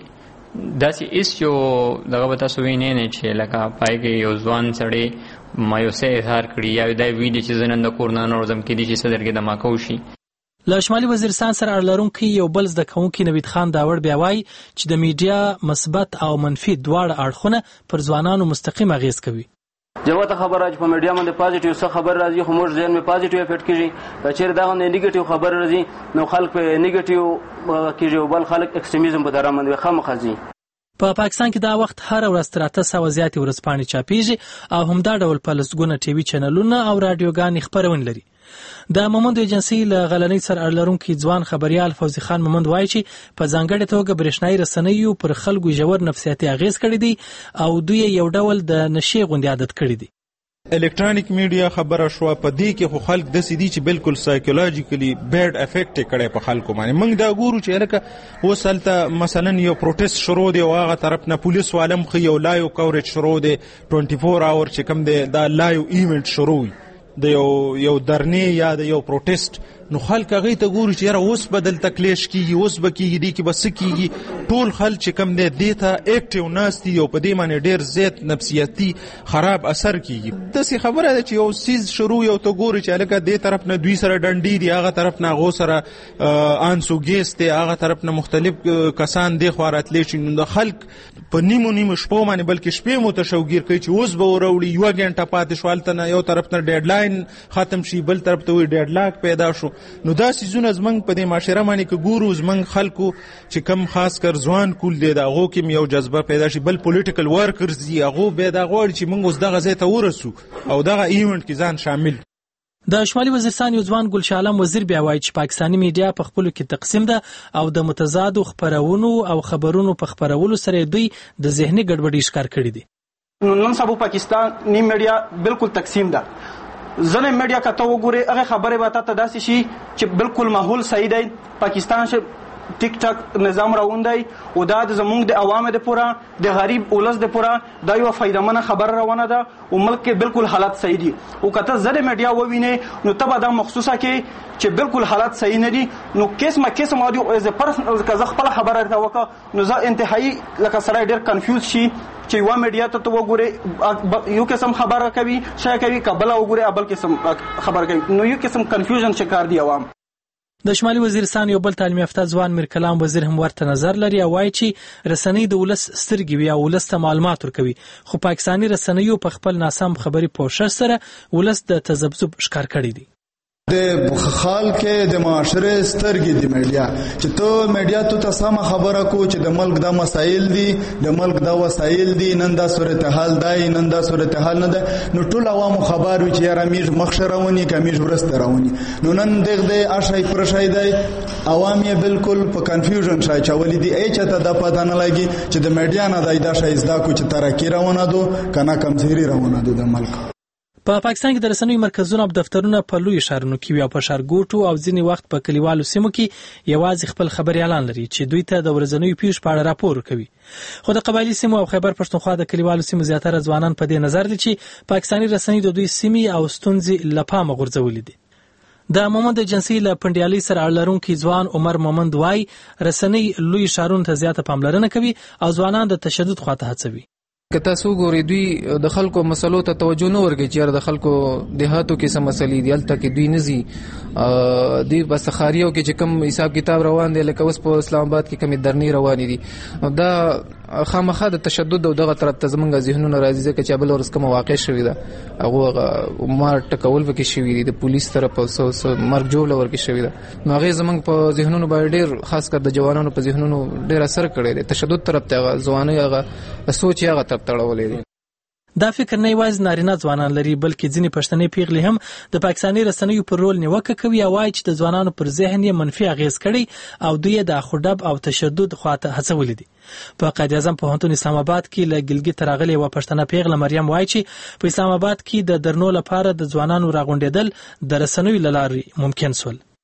داسې هېڅ یو دغه به تاسو وینئ نه چې لکه پای کې یو ځوان سړی مایوسۍ اظهار کړي یا دا ویلي چې زه نن د کور نه نه وځم، کېدای شي صدر کې دماکه وشي. له شمالي وزیرستان سره اړه لرونکی یو بل زده کوونکی نوید خان داوړ بیا وایي چې د میډیا مثبت او منفي دواړه اړخونه پر ځوانانو مستقیم اغیز کوي. جوته خبره چې په میډیا باندې پازیټیو څه خبر راځي، خو موږ ځین می پازیټیو افیکټ کیږي، چې دا نه نیگیټیو خبر راځي نو خلک په نیگیټیو کیږي او بل خلک ایکستریمیزم په دره باندې خامخځي. په پاکستان کې دا وخت هر ورځ تر اته سوه زیاتې ورځپاڼې چاپیږي او همدا ډول په لسګونه ټي وي چینلونه او رادیوګانې خپرونې لري. د مومند ایجنسی له غلنۍ سره اړه لرونکي ځوان خبريال فوزي خان مومند وایي چې په ځانګړې توګه برېښنایي رسنیو پر خلکو ژور نفسیاتي اغیز کړی دی او دوی یو ډول د نشې غوندې عادت کړی دی. الکترونیک میډیا خبره شو په دې کې خو خلک د سې دي چې بالکل سایکولوژیکلی بیډ افیکټ کړي په خلکو باندې. موږ دا ګورو چې لکه وسلته مثلا یو پروتست شروع دی او هغه طرف نه پولیس والم خو یو لایو کوریج شروع دی چوبیس اور چې کوم دی دا لایو ایونت شروع د یو یو درنې یا د یو پروتست، نو خلک هغه ته ګوري چې یاره اوس بدل تکلیش کیږي، اوس به کیږي دی کې بس کیږي. ټول خلک چې کم دی دې ته اکټیو ناستي او په دې باندې ډیر زیات نفسیاتي خراب اثر کیږي. داسې خبره ده چې یو سیز شروع یو ته ګوري چې لکه دې طرف نه دوی سره ډنډي دي، هغه طرف نه غو سره انسو ګیس دی، هغه طرف نه مختلف کسان دی خو راتلی شي. نو د خلک په نیمو نیمو شپو باندې بلکې شپې مو تشوګیر کوي چې اوس به وروړي یو غنټه پاتې شوالته نه یو طرف نه ډیډلاین ختم شي، بل طرف ته وي ډیډلاک پیدا شو. نو دا سيزونه زمنګ په دې معاشره باندې کې ګورو، زمنګ خلکو چې کم خاص کر ځوان کول دي دا غو کې یو جذبه پیدا شي، بل پولیټیکل ورکرز دي هغه به دا غوړي چې موږ اوس دغه ځای ته ورسو او دغه ایونت کې ځان شامل. د شمالي وزیرستان یو ځوان ګل شاه عالم وزیر بیا وایي چې پاکستاني میډیا په خپلو کې تقسیم ده او د متضادو خبرونو او خبرونو په خبرولو سره دوی د ذهني ګډوډۍ ښکار کړي دي. نن سبا پاکستاني میډیا بالکل تقسیم ده. ځنه میډیا کته وګوري هغه خبره به تاسو داسې شي چې بالکل ماحول صحیح دی، پاکستان شه ټیک ټاک نظام روان دی او دا د زمونږ د عوامو د پورا د غریب اولس د پورا دا یو فایدمنه خبر روانه ده او ملک کې بالکل حالات صحیح دي. او کته زره میډیا ووینه نو تبا دا مخصوصه کې چې بالکل حالات صحیح نه دي، نو قسمه قسم اودیو از پرسنل کزه خپل خبره راته وکړه نو زه انتهایی لکه سره ډیر کنفیوز شي چې یو میډیا ته تو وګوره یو قسم خبره کوي شای کوي قبل وګوره ابل قسم خبره کوي، نو یو قسم کنفیوژن شکار دي عوام. د شمالي وزیرستان یو بل تعلیم یافته ځوان میر کلام وزیر هم ورته نظر لري او وایي چې رسنۍ د ولس سترګې وي او ولس ته معلومات ورکوي، خو پاکستاني رسنیو په خپل ناسم خبري پوښښ سره ولس د تذبذب ښکار کړی دی. د خلک د معاشره سترګې د میډیا چې ته میډیا ته تاسو خبره کو چې د ملک د مسایل دي، د ملک د وسایل دي، نن دا صورتحال دی، نن دا صورتحال نه ده، نو ټول عوام خبر وي چې یاره میږ مخشرونی کمیږ ورسته راونی. نو نن دغه د اشای پرشای دی عوام یې بالکل په کنفیوژن شای چولې دي، ای چاته د پته نه لګي چې د میډیا نه دای دا شای زدا کو چې ترقی روانه دو کنه کمزوري روانه دو د ملک. په پا پاکستان کې د رسنیو مرکزونه او دفترونه په لوی ښارونو کې وي او په ښارګوټو او ځینې وخت په کلیوالو سیمو کې یوازې خپل خبري اعلان لري چې دوی ته د ورځنیو پیښو په اړه راپور کوي. خو د قبایلی سیمو او خیبر پښتونخوا د کلیوالو سیمو زیاتره ځوانان په دې نظر دي چې پاکستاني رسنۍ د دوی سیمې او ستونزې له پامه غورځولې دي. د مومند ایجنسی له پندیالي سره اړه لرونکي ځوان عمر مومند وایي رسنۍ لوی ښارونو ته زیاته پاملرنه کوي او ځوانان د تشدد خواته هڅوي. که تاسو ګورئ دوی د خلکو مسلو ته توجه نه ورکوي چې د خلکو دیهاتو کې څه مسلې دي هلته کې دوی نه ځي، دوی بس خاریو کې چې کوم حساب کتاب روان دی لکه اوس په اسلام آباد کې کومې درنې روانې دي، دا خامخا د تشدد او دغه طرف ته زمونږ ذهنونه راځي ځکه چې بل ورځ کومه واقع شوې ده هغه مار ټکول پکې شوي دي، د پولیس طرف مرګ جوړه ورکې شوې ده، نو هغې زمونږ په ذهنونو باندې ډېر خاص کر د جوانانو په ذهنونو ډېر اثر کړی دی، تشدد طرف ته هغه ځوانۍ هغه سوچ یې هغه طرف تړولې دي. دا فکر نه یوازې نارینه ځوانان لري بلکې ځینې پښتنې پیغلې هم د پاکستاني رسنیو پر رول نیوکه کوي او وایي چې د ځوانانو پر ذهن یې منفي اغیز کړی او دوی د اخوډب او تشدد خواته هڅولي دي. په قائد اعظم پوهنتون اسلام آباد کې له ګلګت راغلي و پښتنه پیغله مریم وایي چې په اسلام آباد کې د درنو لپاره د ځوانانو راغونډېدل د رسنیو له لارې ممکن سول.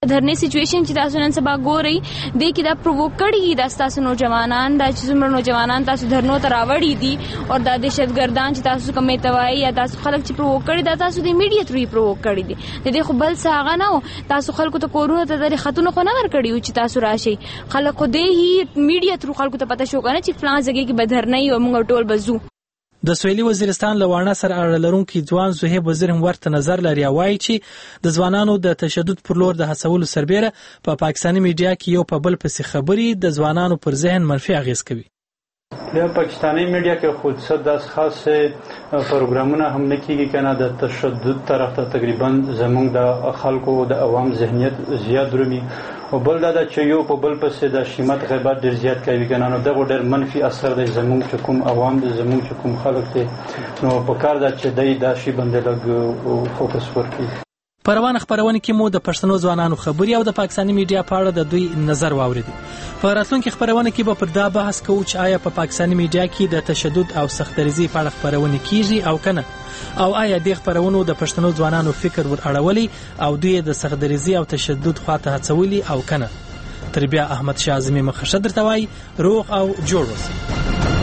धरने सिचुएशन چې تاسو نن سبا ګورئ دې کې دا پرووک کړي دا تاسو نوجوانان دا چې څومره نوجوانان تاسو دھرنو ته راوړي دي او دا دهشتګردان چې تاسو کومه توای یا تاسو خلک چې پرووک کړي دا تاسو د میډیا تھرو پرووک کړي دي د دې خو بل څه هغه نه تاسو خلکو ته کورونه ته د خاتون خو نه ور کړي چې تاسو راشي خلکو دې هی میډیا تھرو خلکو ته پته شو کنه چې فلان ځای کې بدرنۍ او موږ ټول بزو. د سویلي وزیرستان لوانه سره اړه لرونکي ځوان زهیب وزیر هم ورته نظر لري وایي چې د ځوانانو د تشدد پر لور د هڅولو سربېره په پا پاکستاني میډیا کې یو په بل پسې خبري د ځوانانو پر ذهن منفي اغیز کوي. یا پاکستانی میډیا کې خود څه داس خاص پروګرامونه هم نه کیږي کنه د تشدد طرف ته تقریبا زمونږ د خلکو د عوام ذهنیت زیات درومي او بل دا چې یو په بل پسې د شیمت غیبت ډیر زیات کوي کنه نو دغه ډیر منفي اثر دی زمونږ چې کوم عوام د زمونږ چې کوم خلک دي نو په کار دا چې دای دا شی باندې لګ فوکس ورکړي. په روانه خبرونه کې مو د پښتنو ځوانانو خبري او د پاکستاني میډیا په اړه د دوی نظر واوریدل. په راتلونکي خبرونه کې به پر دا بحث کوو چې آیا په پا پاکستاني میډیا کې د تشدد او سختدریزي په اړه خبرونه کیږي او کنه او آیا د خبرونو د پښتنو ځوانانو فکر ور اړولي او دوی د سختدریزي او تشدد خواته هڅولي او کنه. تر بیا احمد شاه اعظمي مخشه درته وای روغ او جوړ اوسئ.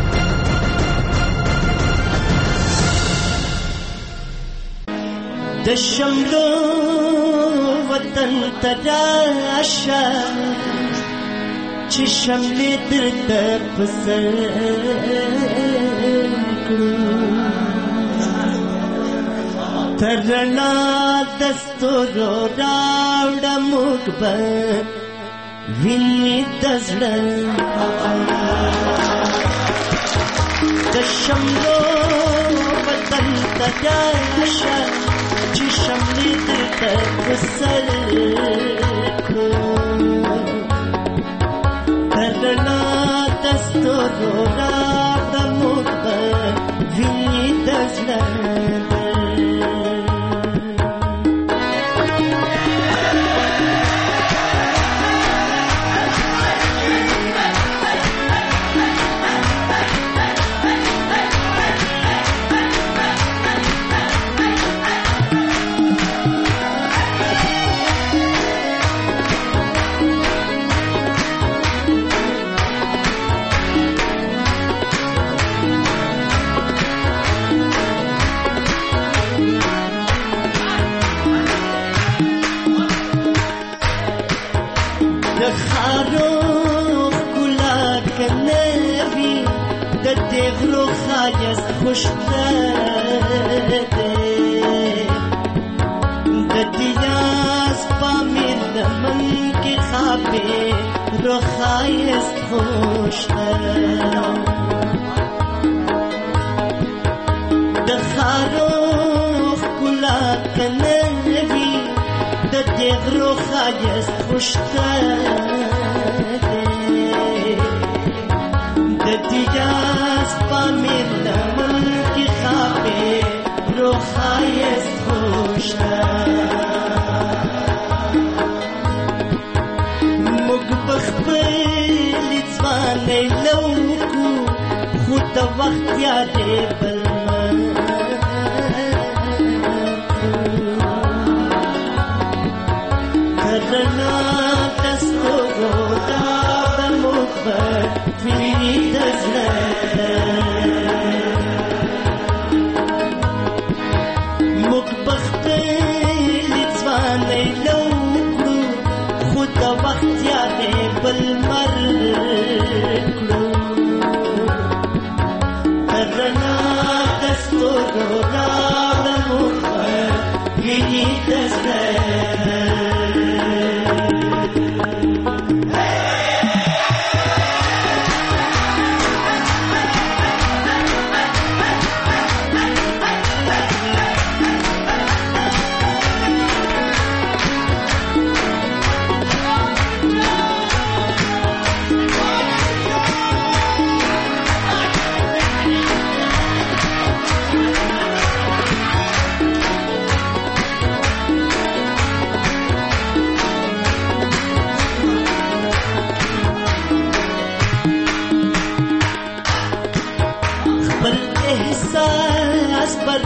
د شملو وطن تراشا چې شملې درته پسر کړو ترنا دستورو راوړه موږ به ویني د زړه د شملو وطن تراشا چې شملې درته پسر کړو ترنا دستورو راوړه موږ به ویني د زړه خوش ده د دیاس پامیر لمن کې خابه روخایست خوش ده د خاروخ کلا کنوي د دې روخایست خوش ده د دیاس پامیر لمن کې خابه روخایست خوش ده خود وقت یادې بل کرنا دستورو دا بموت ویني د زړه موږ بختلي ځوانۍ لو کړو خو د وخت یادې بل مر کړو کرنا دستورو دا بموت ویني د زړه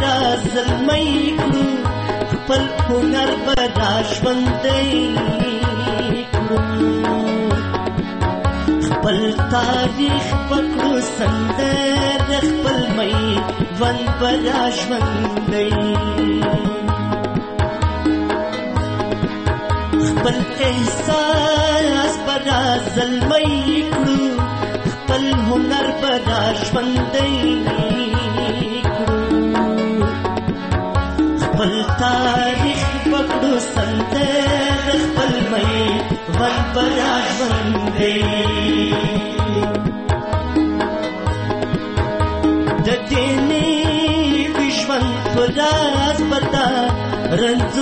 زلمی کړو خپل هنر به را ژوندی خپل تاریخ پکړو سندر خپل مې ون برا ژوندۍ خپل احساس برا زلمۍ کړو خپل هنر برا ژوندۍ خپل تاریخ پکړو سندر خپل مې ون برا ژوندۍ د دې نه ژوند پراز پتا رنځ